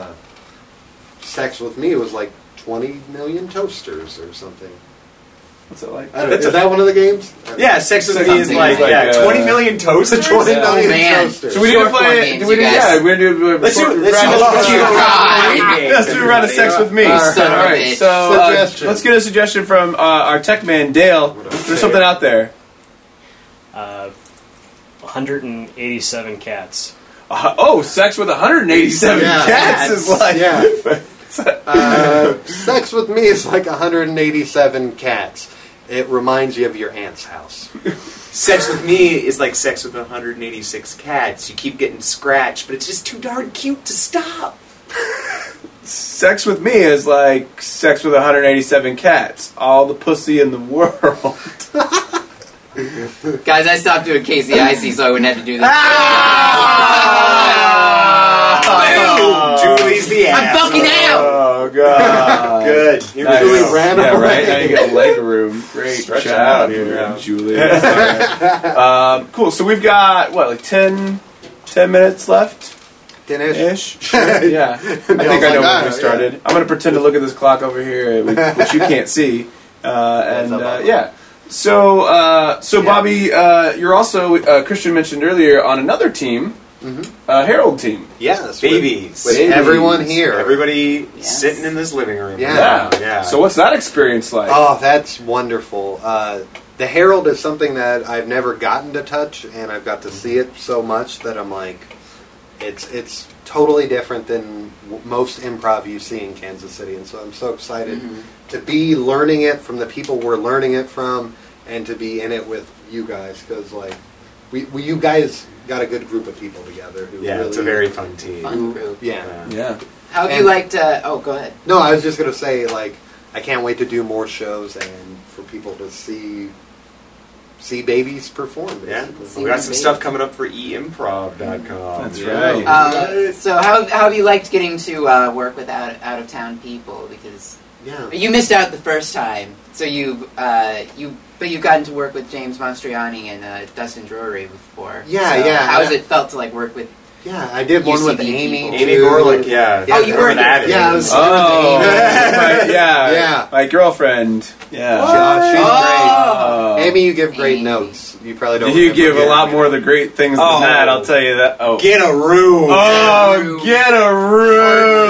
sex with me was like twenty million toasters or something. What's it like? I don't know, That's is a- that one of the games? Yeah, sex with Sex me with is me like, is like, yeah, uh, twenty million toasters. twenty Yeah. million Oh, man. toasters. So we need to Short form play. games, Do we you do, guys. yeah, we're gonna do. A Let's do- short- let's do round a of- lot of let's do- short form Yeah, games, let's do a round of sex with me. All All right. Son of a right, bitch. so uh, Suggestion. let's get a suggestion from uh, our tech man Dale. There's something out there. Uh, one hundred eighty-seven cats. Uh, oh, sex with one hundred eighty-seven Yeah. cats is like. Yeah. Uh, sex with me is like one hundred eighty-seven cats. It reminds you of your aunt's house. Sex with me is like sex with one hundred eighty-six cats. You keep getting scratched, but it's just too darn cute to stop. Sex with me is like sex with one hundred eighty-seven cats. All the pussy in the world. Guys, I stopped doing K C I C so I wouldn't have to do this. Oh, Julie's the ass. I'm fucking out! Oh, God. Good. Here Nice. we go. ran Yeah, away. right? Now you get leg room. Great Stretch job out here, here, yeah. Julie. um, cool. So we've got, what, like ten, ten minutes left? Finish. Ish? Sure. Yeah. I think I know like, when ah, we started. I'm going to pretend to look at this clock over here, which you can't see. Uh, and, uh, yeah. So, uh, so Yeah. Bobby, uh, you're also, uh, Christian mentioned earlier, on another team, Mhm. a Herald team. Yes. Babies. With, with Babies. everyone here. Everybody Yes. sitting in this living room. Yeah. Yeah. So what's that experience like? Oh, that's wonderful. Uh, the Herald is something that I've never gotten to touch, and I've got to see it so much that I'm like, it's it's totally different than w- most improv you see in Kansas City, and so I'm so excited Mhm. to be learning it from the people we're learning it from, and to be in it with you guys, because like we, we you guys got a good group of people together who Yeah, really, it's a very fun team. Fun group. yeah. Yeah. How have And- you liked, uh, oh, go ahead. No, I was just gonna say, like, I can't wait to do more shows and for people to see see babies perform. Yeah. Basically. We got some stuff coming up for e improv dot com. That's Yeah. right. Um, so how, how have you liked getting to uh, work with out, out of town people? Because Yeah. you missed out the first time, so you uh, you but you've gotten to work with James Mastriani and uh, Dustin Drury before. Yeah, So yeah. How has it felt to like work with? Yeah, I did one U C with B Amy. people. Amy too. Gorlick, yeah. Yeah, Oh, you Whoever were that here. Yeah, I is. was- Oh, Yeah. my, yeah, Yeah. my girlfriend. Yeah. Yeah, she's Oh. Oh. great. Amy, you give great Amy. notes. You probably don't. You remember give a getting lot it. more of the great things than Oh. that. I'll tell you that. Oh, Get a room. oh, get a room.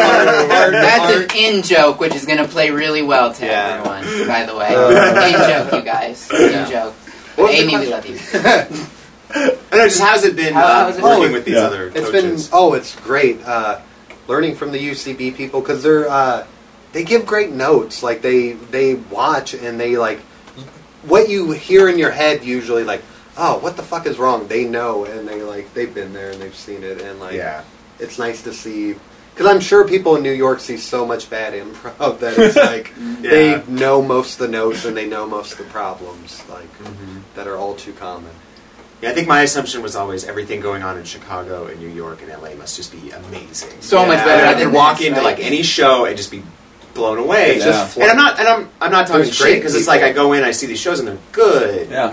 That's an in joke, which is going to play really well to Yeah. everyone. By the way, Uh, in joke, you guys. In joke. What was the Amy, we question? love you. I know, just how's it been How- uh, how's it working been? with these Yeah. other It's been coaches? oh, it's great. Uh, learning from the U C B people because they're uh, they give great notes. Like they they watch and they like what you hear in your head usually like oh what the fuck is wrong. They know and they like they've been there and they've seen it and like Yeah. it's nice to see. Because I'm sure people in New York see so much bad improv that it's like Yeah. they know most of the notes and they know most of the problems like Mhm. that are all too common. Yeah, I think my assumption was always everything going on in Chicago and New York and L A must just be amazing. So Yeah. much And better I than could walk this, into right? like any show and just be blown away. It's Yeah. just And I'm not, and I'm, I'm not talking There's shit great because it's people. like I go in, I see these shows and they're good, Yeah.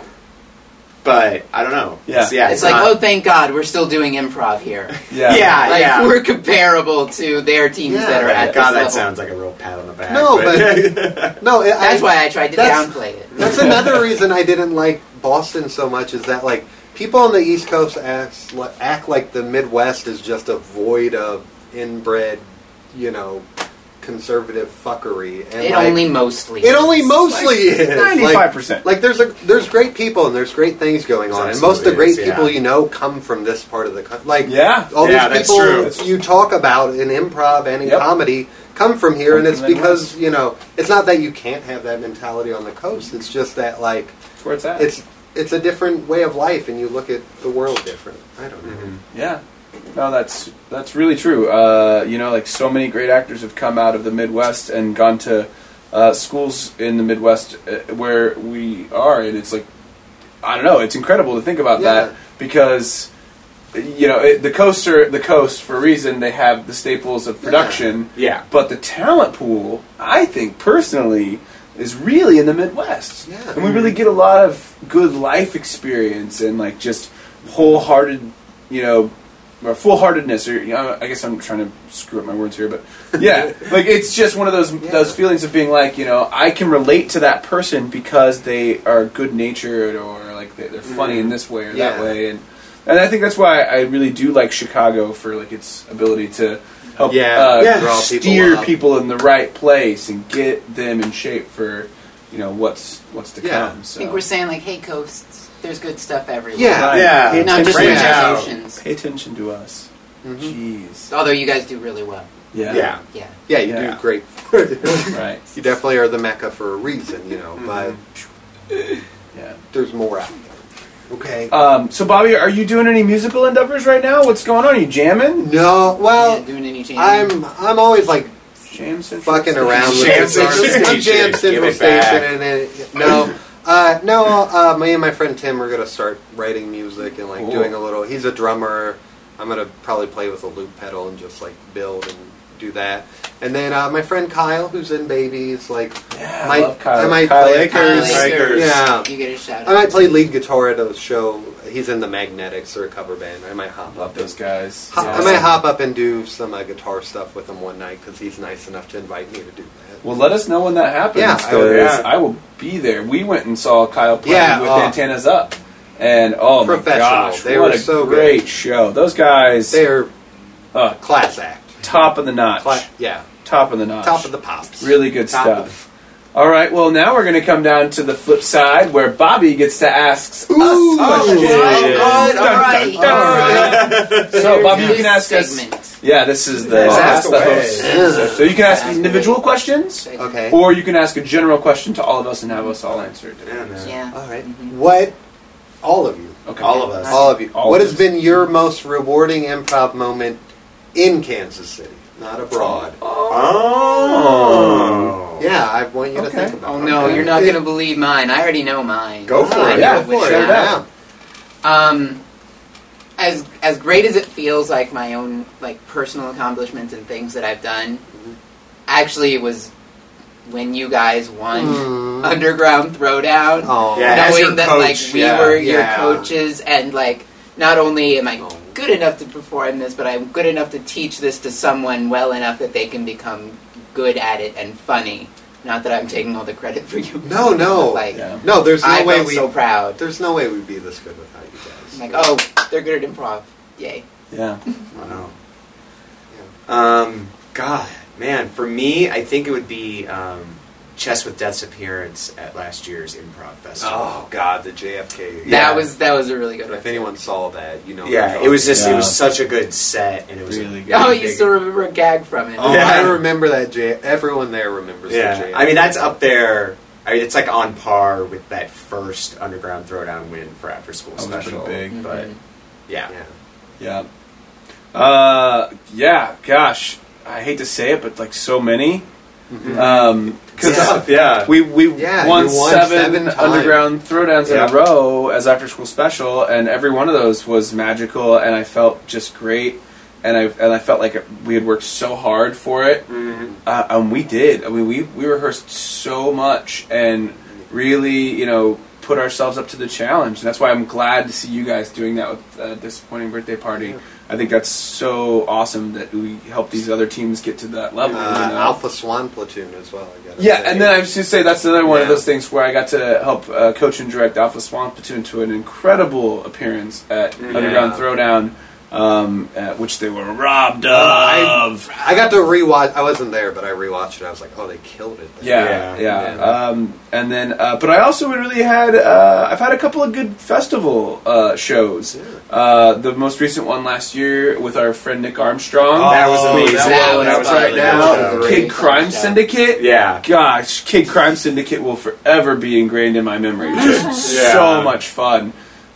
but I don't know. Yeah. It's, yeah, It's, it's, like, not, oh, thank God, we're still doing improv here. Yeah. Yeah. Like we're comparable to their teams Yeah. that are Right. at God, this that level. sounds like a real pat on the back. No, but no, it, That's I, why I tried to that's- downplay it. That's another reason I didn't like Boston so much is that like people on the East Coast act, act like the Midwest is just a void of inbred, you know, conservative fuckery. And It like, only mostly. it only is. mostly is Ninety-five like, percent. like there's a there's great people and there's great things going on, There and most of the great absolutely is, people yeah. you know come from this part of the country. Like Yeah. all Yeah, these that's people true. That's- you talk about in improv and in Yep. comedy come from here, Come and from it's the because Midwest. you know it's not that you can't have that mentality on the coast. It's just that like That's where it's at. it's it's a different way of life, and you look at the world different. I don't know. Mhm. Yeah. No, that's that's really true. Uh, you know, like so many great actors have come out of the Midwest and gone to uh, schools in the Midwest uh, where we are, and it's like I don't know. It's incredible to think about Yeah. that because you know it, the coast are the coast for a reason. They have the staples of production, Yeah. but the talent pool, I think personally, is really in the Midwest. Yeah. And we really get a lot of good life experience and like just wholehearted, you know, or full-heartedness, or you know, I guess I'm trying to screw up my words here, but yeah, like it's just one of those Yeah. those feelings of being like, you know, I can relate to that person because they are good-natured or like they- they're funny in this way or that Yeah. way, and and I think that's why I really do like Chicago for like its ability to help Yeah, uh, yeah. Draw people steer up. people in the right place and get them in shape for you know what's what's to Yeah. come. So. I think we're saying like, hey, coasts, there's good stuff everywhere. Yeah, Right. Yeah. It's Not just Branch in out. oceans. levels. Pay attention to us. Mhm. Jeez. Although you guys do really well. Yeah. Yeah. Yeah. Yeah, you Yeah. do great. Right. You definitely are the Mecca for a reason, you know, but Yeah. there's more out there. Okay. Um, so, Bobby, are you doing any musical endeavors right now? What's going on? Are you jamming? No, well, Yeah, doing any changes? I'm I'm always like Jam Central fucking Station? around with Jam the Central I'm Station. Jam Give Central it back. Station, and then no, uh, no. Uh, me and my friend Tim are gonna start writing music and like Cool. doing a little. He's a drummer. I'm gonna probably play with a loop pedal and just like build and do that. And then uh, my friend Kyle, who's in Babies, like Yeah, I might, love Kyle. I might Kyle play Akers. Kyle Akers. Yeah. You get a shout out. I might play lead guitar at a show. He's in the Magnetics or a cover band. I might hop Love up. those guys. Hop, Yeah. I might hop up and do some uh, guitar stuff with him one night because he's nice enough to invite me to do that. Well, let us know when that happens. Yeah, I 'cause will. Yeah. I will be there. We went and saw Kyle play Yeah, with oh. Antennas Up. And, oh my Professional. gosh, They what were a so good. great show. Those guys, They're uh, class act. top of the notch. Cla- yeah, Top of the notch. top of the pops. Really good Top stuff. of All right, well, now we're going to come down to the flip side where Bobby gets to ask Ooh. us questions. Oh, all right, all right. So, Bobby, you This can ask us. segment. Yeah, this is the, Yes, ask ask the away. host. So you can ask individual questions, Okay. or you can ask a general question to all of us and have us all answer it. Yeah, man. Yeah. All right. Mhm. What? All of you. Okay. All of us. All of you. All what of has us. been your most rewarding improv moment in Kansas City, not abroad? Oh. Yeah, I want you to Okay. think about. Oh it. no, Okay. you're not gonna believe mine. I already know mine. Go for I it. know Yeah, it would for it. shut Yeah. up. Um, as as great as it feels like my own like personal accomplishments and things that I've done, actually it was when you guys won Mm. Underground Throwdown. Oh. Yeah. As your Knowing that coach, like we yeah, were your yeah. coaches and like not only am I Oh. good enough to perform this, but I'm good enough to teach this to someone well enough that they can become good at it and funny. Not that I'm taking all the credit for you. No, no. But, like Yeah. No, there's no I way felt we. so proud. There's no way we'd be this good without you guys. I'm like, oh, they're good at improv. Yay. Yeah. Wow. Um, God, man, for me, I think it would be um, Chess with Death's appearance at last year's improv festival. Oh God, the J F K. Yeah. That was that was a really good one. If anyone saw that, you know. Yeah, what it was just Yeah. it was such a good set, and it was Really a good. Oh, big- you still remember a gag from it. Oh, Yeah. I remember that J. Everyone there remembers the J F Yeah, K. I mean that's up there. I mean, it's like on par with that first Underground Throwdown win for After School That was pretty Special. big. But Mhm. yeah, Yeah. Yeah. Uh, yeah, gosh. I hate to say it, but like so many. Mhm. Um, cause Tough, yeah. we, we Yeah, won, you won seven, seven times. underground throwdowns in Yeah. a row as after school special, and every one of those was magical, and I felt just great, and I and I felt like we had worked so hard for it, Mhm. uh, and we did. I mean, we we rehearsed so much and really, you know, put ourselves up to the challenge. And that's why I'm glad to see you guys doing that with uh, Disappointing Birthday Party. I think that's so awesome that we help these other teams get to that level. Uh, you know? Alpha Swan Platoon as well. I gotta Yeah, say. and then I was just say that's another one of Yeah. those things where I got to help uh, coach and direct Alpha Swan Platoon to an incredible appearance at Yeah. Underground Throwdown, um, uh, which they were robbed I- of. I got to rewatch. I wasn't there, but I rewatched it. I was like, oh, they killed it. Yeah, yeah. Yeah. Um, and then, uh, but I also really had, uh, I've had a couple of good festival uh, shows. Uh, the most recent one last year with our friend Nick Armstrong. Oh, that was amazing. that was That was fun. right That now. was a Kid great Crime show. Syndicate. Yeah. Gosh, Kid Crime Syndicate will forever be ingrained in my memory. Just Yeah. so much fun.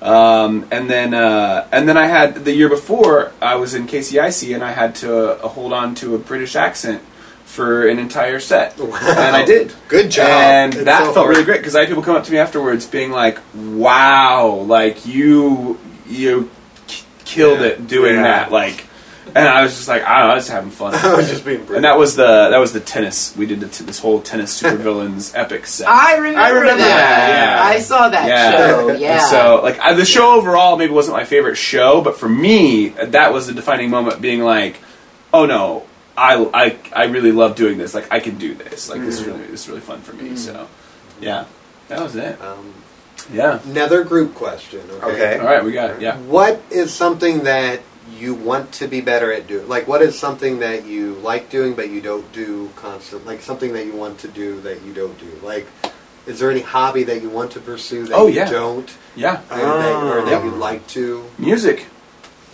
Um, and then, uh, and then I had the year before I was in K C I C and I had to uh, hold on to a British accent for an entire set, Wow. and I did. Good job. And It's that so felt hard. really great because I had people come up to me afterwards, being like, "Wow, like you, you k- killed Yeah. it doing Yeah. that!" Like, and I was just like, I don't know, I was just having fun. I was just being brilliant. And that was the that was the tennis. We did the t- this whole tennis supervillains epic set. I remember, I remember that. that, yeah. I saw that Yeah. show. And Yeah. so, like, I, the show overall maybe wasn't my favorite show, but for me, that was the defining moment. Being like, oh no, I, I, I really love doing this. Like, I can do this. Like, this is really this is really fun for me. Mm. So, yeah, that was it. Um, Yeah. another group question. Okay. Okay. All right, we got it. Yeah. What is something that you want to be better at doing? Like, what is something that you like doing but you don't do constant? Like, something that you want to do that you don't do? Like, is there any hobby that you want to pursue that Oh, you yeah. don't? Yeah. Or, that, or that Oh. you like to? Music.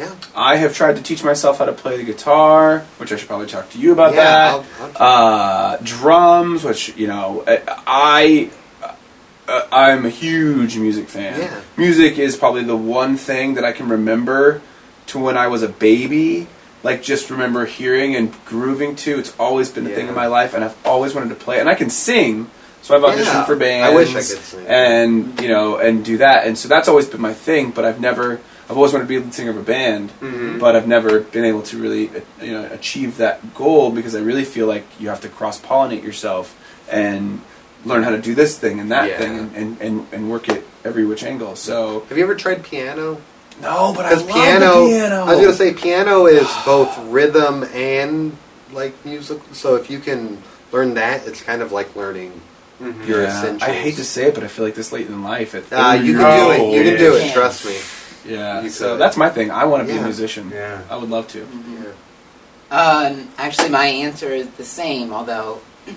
Yeah. I have tried to teach myself how to play the guitar, which I should probably talk to you about Yeah, that. I'll- I'll try. uh, drums, which you know, I uh, I'm a huge music fan. Yeah. Music is probably the one thing that I can remember to when I was a baby. Like, just remember hearing and grooving to. It's always been a thing in Yeah. my life, and I've always wanted to play. And I can sing, so I've auditioned Yeah. for bands. I wish I could sing. And you know, and do that. And so that's always been my thing. But I've never. I've always wanted to be a lead singer of a band, Mhm. but I've never been able to really, you know, achieve that goal because I really feel like you have to cross pollinate yourself and learn how to do this thing and that Yeah. thing and, and, and, and work it every which angle. So Have you ever tried piano? no, but I Because love piano, the piano. I was gonna say piano is both rhythm and like music. So if you can learn that, it's kind of like learning Mhm. your Yeah, essentials. I hate to say it, but I feel like this late in life, at Uh, you can thirty do it. You can do it. Yeah. Trust me. Yeah, You so could. that's my thing. I want to be Yeah. a musician. Yeah. I would love to. Mhm. Yeah. Um, actually, my answer is the same, although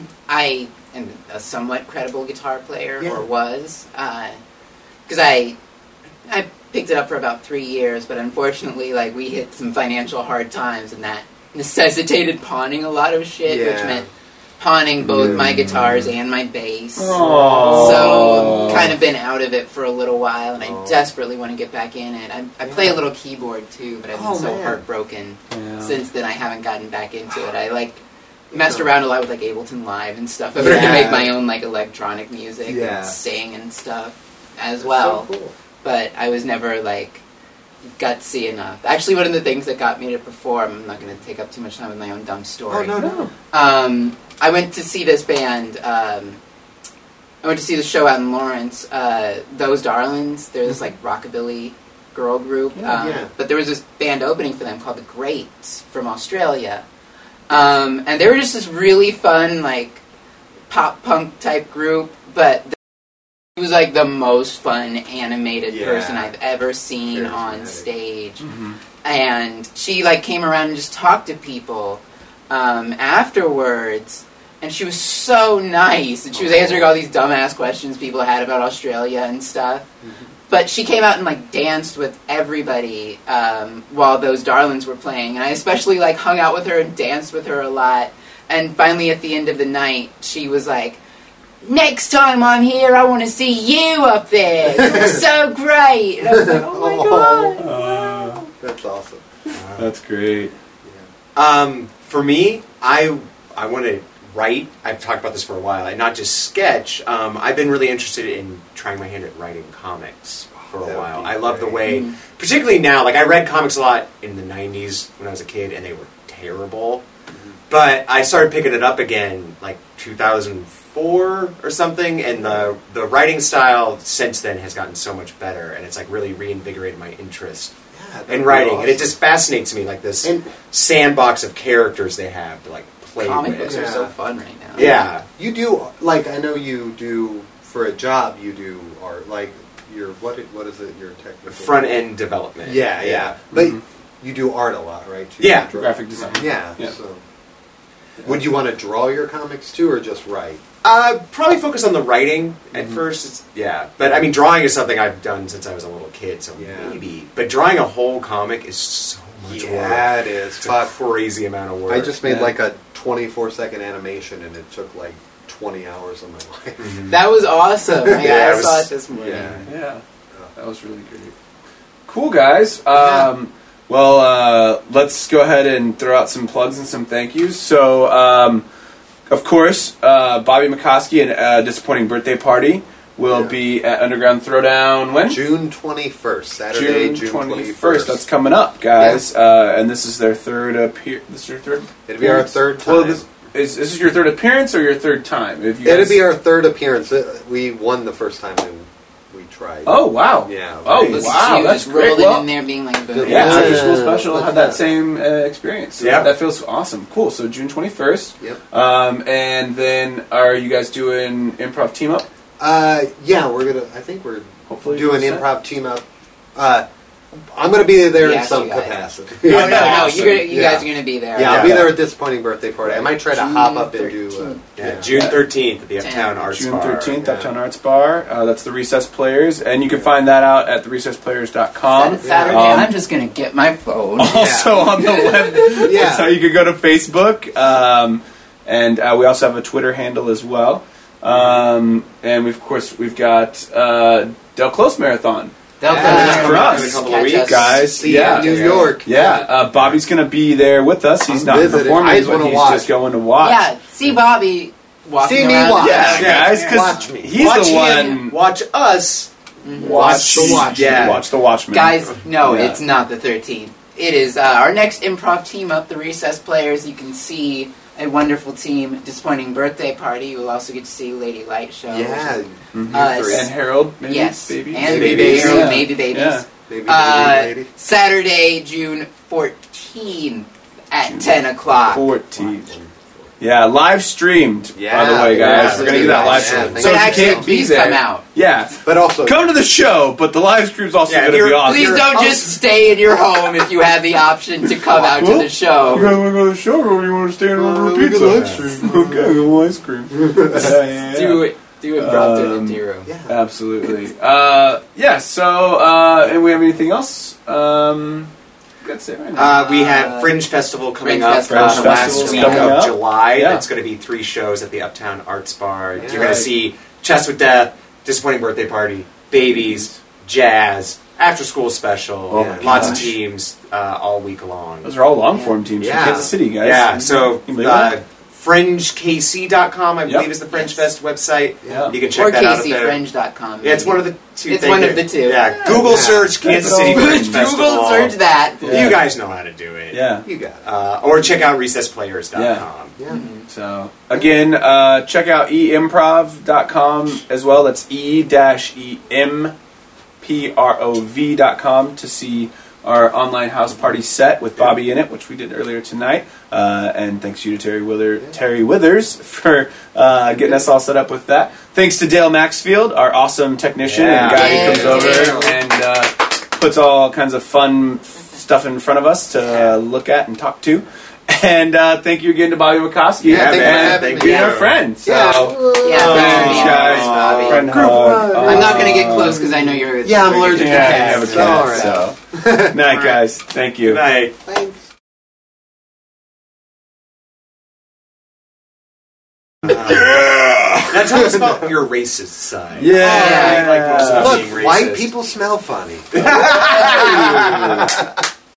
I am a somewhat credible guitar player, Yeah. or was. Because I, I picked it up for about three years, but unfortunately, like, we hit some financial hard times, and that necessitated pawning a lot of shit, which Yeah. meant pawning both my guitars and my bass. Aww. So, kind of been out of it for a little while, and I Oh. desperately want to get back in it. I, I play a little keyboard, too, but I've been Oh, so man. heartbroken Yeah. since then I haven't gotten back into it. I like messed around a lot with like Ableton Live and stuff. I've learned to Yeah. make my own like electronic music Yeah. and sing and stuff as well. So cool. But I was never like gutsy enough. Actually, one of the things that got me to perform, I'm not going to take up too much time with my own dumb Oh story. no no. Um, I went to see this band. Um, I went to see the show out in Lawrence. Uh, Those Darlings. They're this like rockabilly girl group. Yeah, um, yeah. But there was this band opening for them called the Greats from Australia, um, and they were just this really fun like pop punk type group. But he was like the most fun animated Yeah. person I've ever seen Very on dramatic. stage. Mhm. And she like came around and just talked to people um, afterwards, and she was so nice, and she was answering all these dumbass questions people had about Australia and stuff. But she came out and like danced with everybody um, while Those Darlings were playing, and I especially like hung out with her and danced with her a lot. And finally, at the end of the night, she was like, "Next time I'm here, I want to see you up there. It's so great." And I was like, "Oh my god!" Uh, That's awesome. that's great. Um, for me, I I want to write. I've talked about this for a while, and not just sketch. Um, I've been really interested in trying my hand at writing comics for a That would while. be I love the great. way, Mhm. particularly now. Like I read comics a lot in the nineties when I was a kid, and they were terrible. But I started picking it up again, like two thousand four or something, and the the writing style since then has gotten so much better, and it's like really reinvigorated my interest Yeah, that'd in be writing, and it awesome. just fascinates me, like this And sandbox of characters they have to like play Comic with. books are Yeah. so fun right now. Yeah, you do like I know you do for a job. You do art like your what? What is it? Your technical front end development. Yeah, yeah. But Mhm. you do art a lot, right? too? Yeah. You draw- Graphic design. Yeah. Yeah. So, would you want to draw your comics too, or just write? Uh, probably focus on the writing at Mhm. first. It's, yeah, but I mean, drawing is something I've done since I was a little kid, so Yeah. maybe. But drawing a whole comic is so much work. Yeah, it is. It's a Fuck. crazy amount of work. I just made Yeah. like a twenty-four second animation, and it took like twenty hours of my life. Mhm. That was awesome. I, Yeah, I it was- saw it this morning. Yeah. Yeah, that was really great. Cool, guys. Um, well, uh, let's go ahead and throw out some plugs and some thank yous. So, um, of course, uh, Bobby McCoskey and uh, Disappointing Birthday Party will Yeah. be at Underground Throwdown when? June twenty-first, Saturday, June, June twenty-first. twenty-first. That's coming up, guys. Uh, and this is their third appear. This is your third. It'll be our appearance? third time. Well, this is this is your third appearance or your third time? If you It'll guys- be our third appearance. Uh, We won the first time we, we tried. Oh wow! Yeah. Oh right. Look at wow! you That's just great. rolling Well, in there being like, boom. yeah, Yeah. After School Special Look had at that that. same uh, experience. So Yeah. that feels awesome. Cool. So June twenty-first. Yep. Um, and then are you guys doing improv team up? Uh, yeah, we're gonna. I think we're Hopefully doing set. improv team up. Uh, I'm going to be there in Yes, some you guys. capacity. Oh, no, no, Awesome. you're gonna, you Yeah. guys are going to be there. Yeah, I'll Yeah. be there at Disappointing Birthday Party. I might try to June hop up and do. Uh, thirteenth. Yeah, June thirteenth at the Uptown Arts June Bar. thirteenth, Yeah. Uptown Arts Bar. Uh, that's the Recess Players, and you can find that out at the recess players dot com. Saturday, Um, I'm just going to get my phone. Also on the web, Yeah. so you can go to Facebook, um, and uh, we also have a Twitter handle as well. Um, and we've, of course, we've got uh, Del Close Marathon. They'll Yeah, come for out us. and In a couple catch of weeks. us. Guys, see yeah. you in New York. Yeah, uh, Bobby's going to be there with us. He's I'm not visiting. I performing, just but wanna he's watch. just going to watch. Yeah, see Bobby walking See me around. watch. Yeah, Yeah. guys, because Watch me. he's watch the him, one. watch us. Watch the Watchmen. Yeah. Watch the Watchmen. Guys, no, Yeah. it's not the thirteenth. It is uh, our next improv team up, the Recess Players. You can see a wonderful team, Disappointing Birthday Party. You will also get to see Lady Light Show. Yeah. Mhm. Uh, and Harold, maybe Yes, babies? and Babies. babies, Yeah. maybe babies. Yeah. Maybe Uh, lady. Saturday, June fourteenth at ten o'clock. fourteen. Yeah, live streamed. by Yeah, the way, guys, yeah, we're gonna get that live yeah, stream. thank So But if you actually, can't be please there, come out. yeah, But also, come to the show. But the live stream's also Yeah, gonna you're- be awesome. Please You're- don't just stay in your home if you have the option to come out to Well, the show. You guys want to go to the show, or you want to stay and order Uh, a we pizza? could live stream. Okay, go ice cream. yeah, yeah, yeah. Do it. Do improv to Um, the zero. yeah. Absolutely. Uh, yeah. So, uh, and we have anything else? Um, that's it right now. Uh, we have Fringe Festival coming Fringe up Festival on the Fringe last Festival's week coming of up. July. Yeah. That's going to be three shows at the Uptown Arts Bar. Yeah. You're going to Right. see Chess with Death, Disappointing Birthday Party, Babies, Jazz, After School Special, Oh my lots of gosh. teams uh, all week long. Those are all long form teams Yeah. from Kansas City, guys. Yeah, so Can you believe uh, that? fringe k c dot com, I Yep. believe, is the Fringe Fest website. Yeah. You can check Or that out up casey there. fringe dot com. Yeah, it's one of the two. It's things one that- of the two. Yeah, Google Yeah. search Kansas That's City all. Fringe Festival. Google search that. Yeah. You guys know how to do it. Yeah. You got it. Uh, or check out recess players dot com. Yeah. So again, uh, check out e improv dot com as well. That's e dash e m p r o v dot com to see our online house party set with Bobby in it, which we did earlier tonight. Uh, and thanks you to Terry Wither, Terry Withers for uh, getting us all set up with that. Thanks to Dale Maxfield, our awesome technician and Yeah. guy who Yeah. comes over Yeah. and uh, puts all kinds of fun stuff in front of us to uh, look at and talk to. And uh, thank you again to Bobby McCoskey. Yeah, thank you for man. having Thank me. Being you. our friend. So, Yeah, Yeah. thanks, Bobby. guys. Bobby. Friend Group hug. hug. I'm not going to get close because I know you're. Yeah, I'm allergic to Yeah, cats. you have a so- cat. All right. So, night, guys. Thank you. Good night. Thanks. Now tell us about your racist side. Yeah. I like most of Look, being racist. white people smell funny.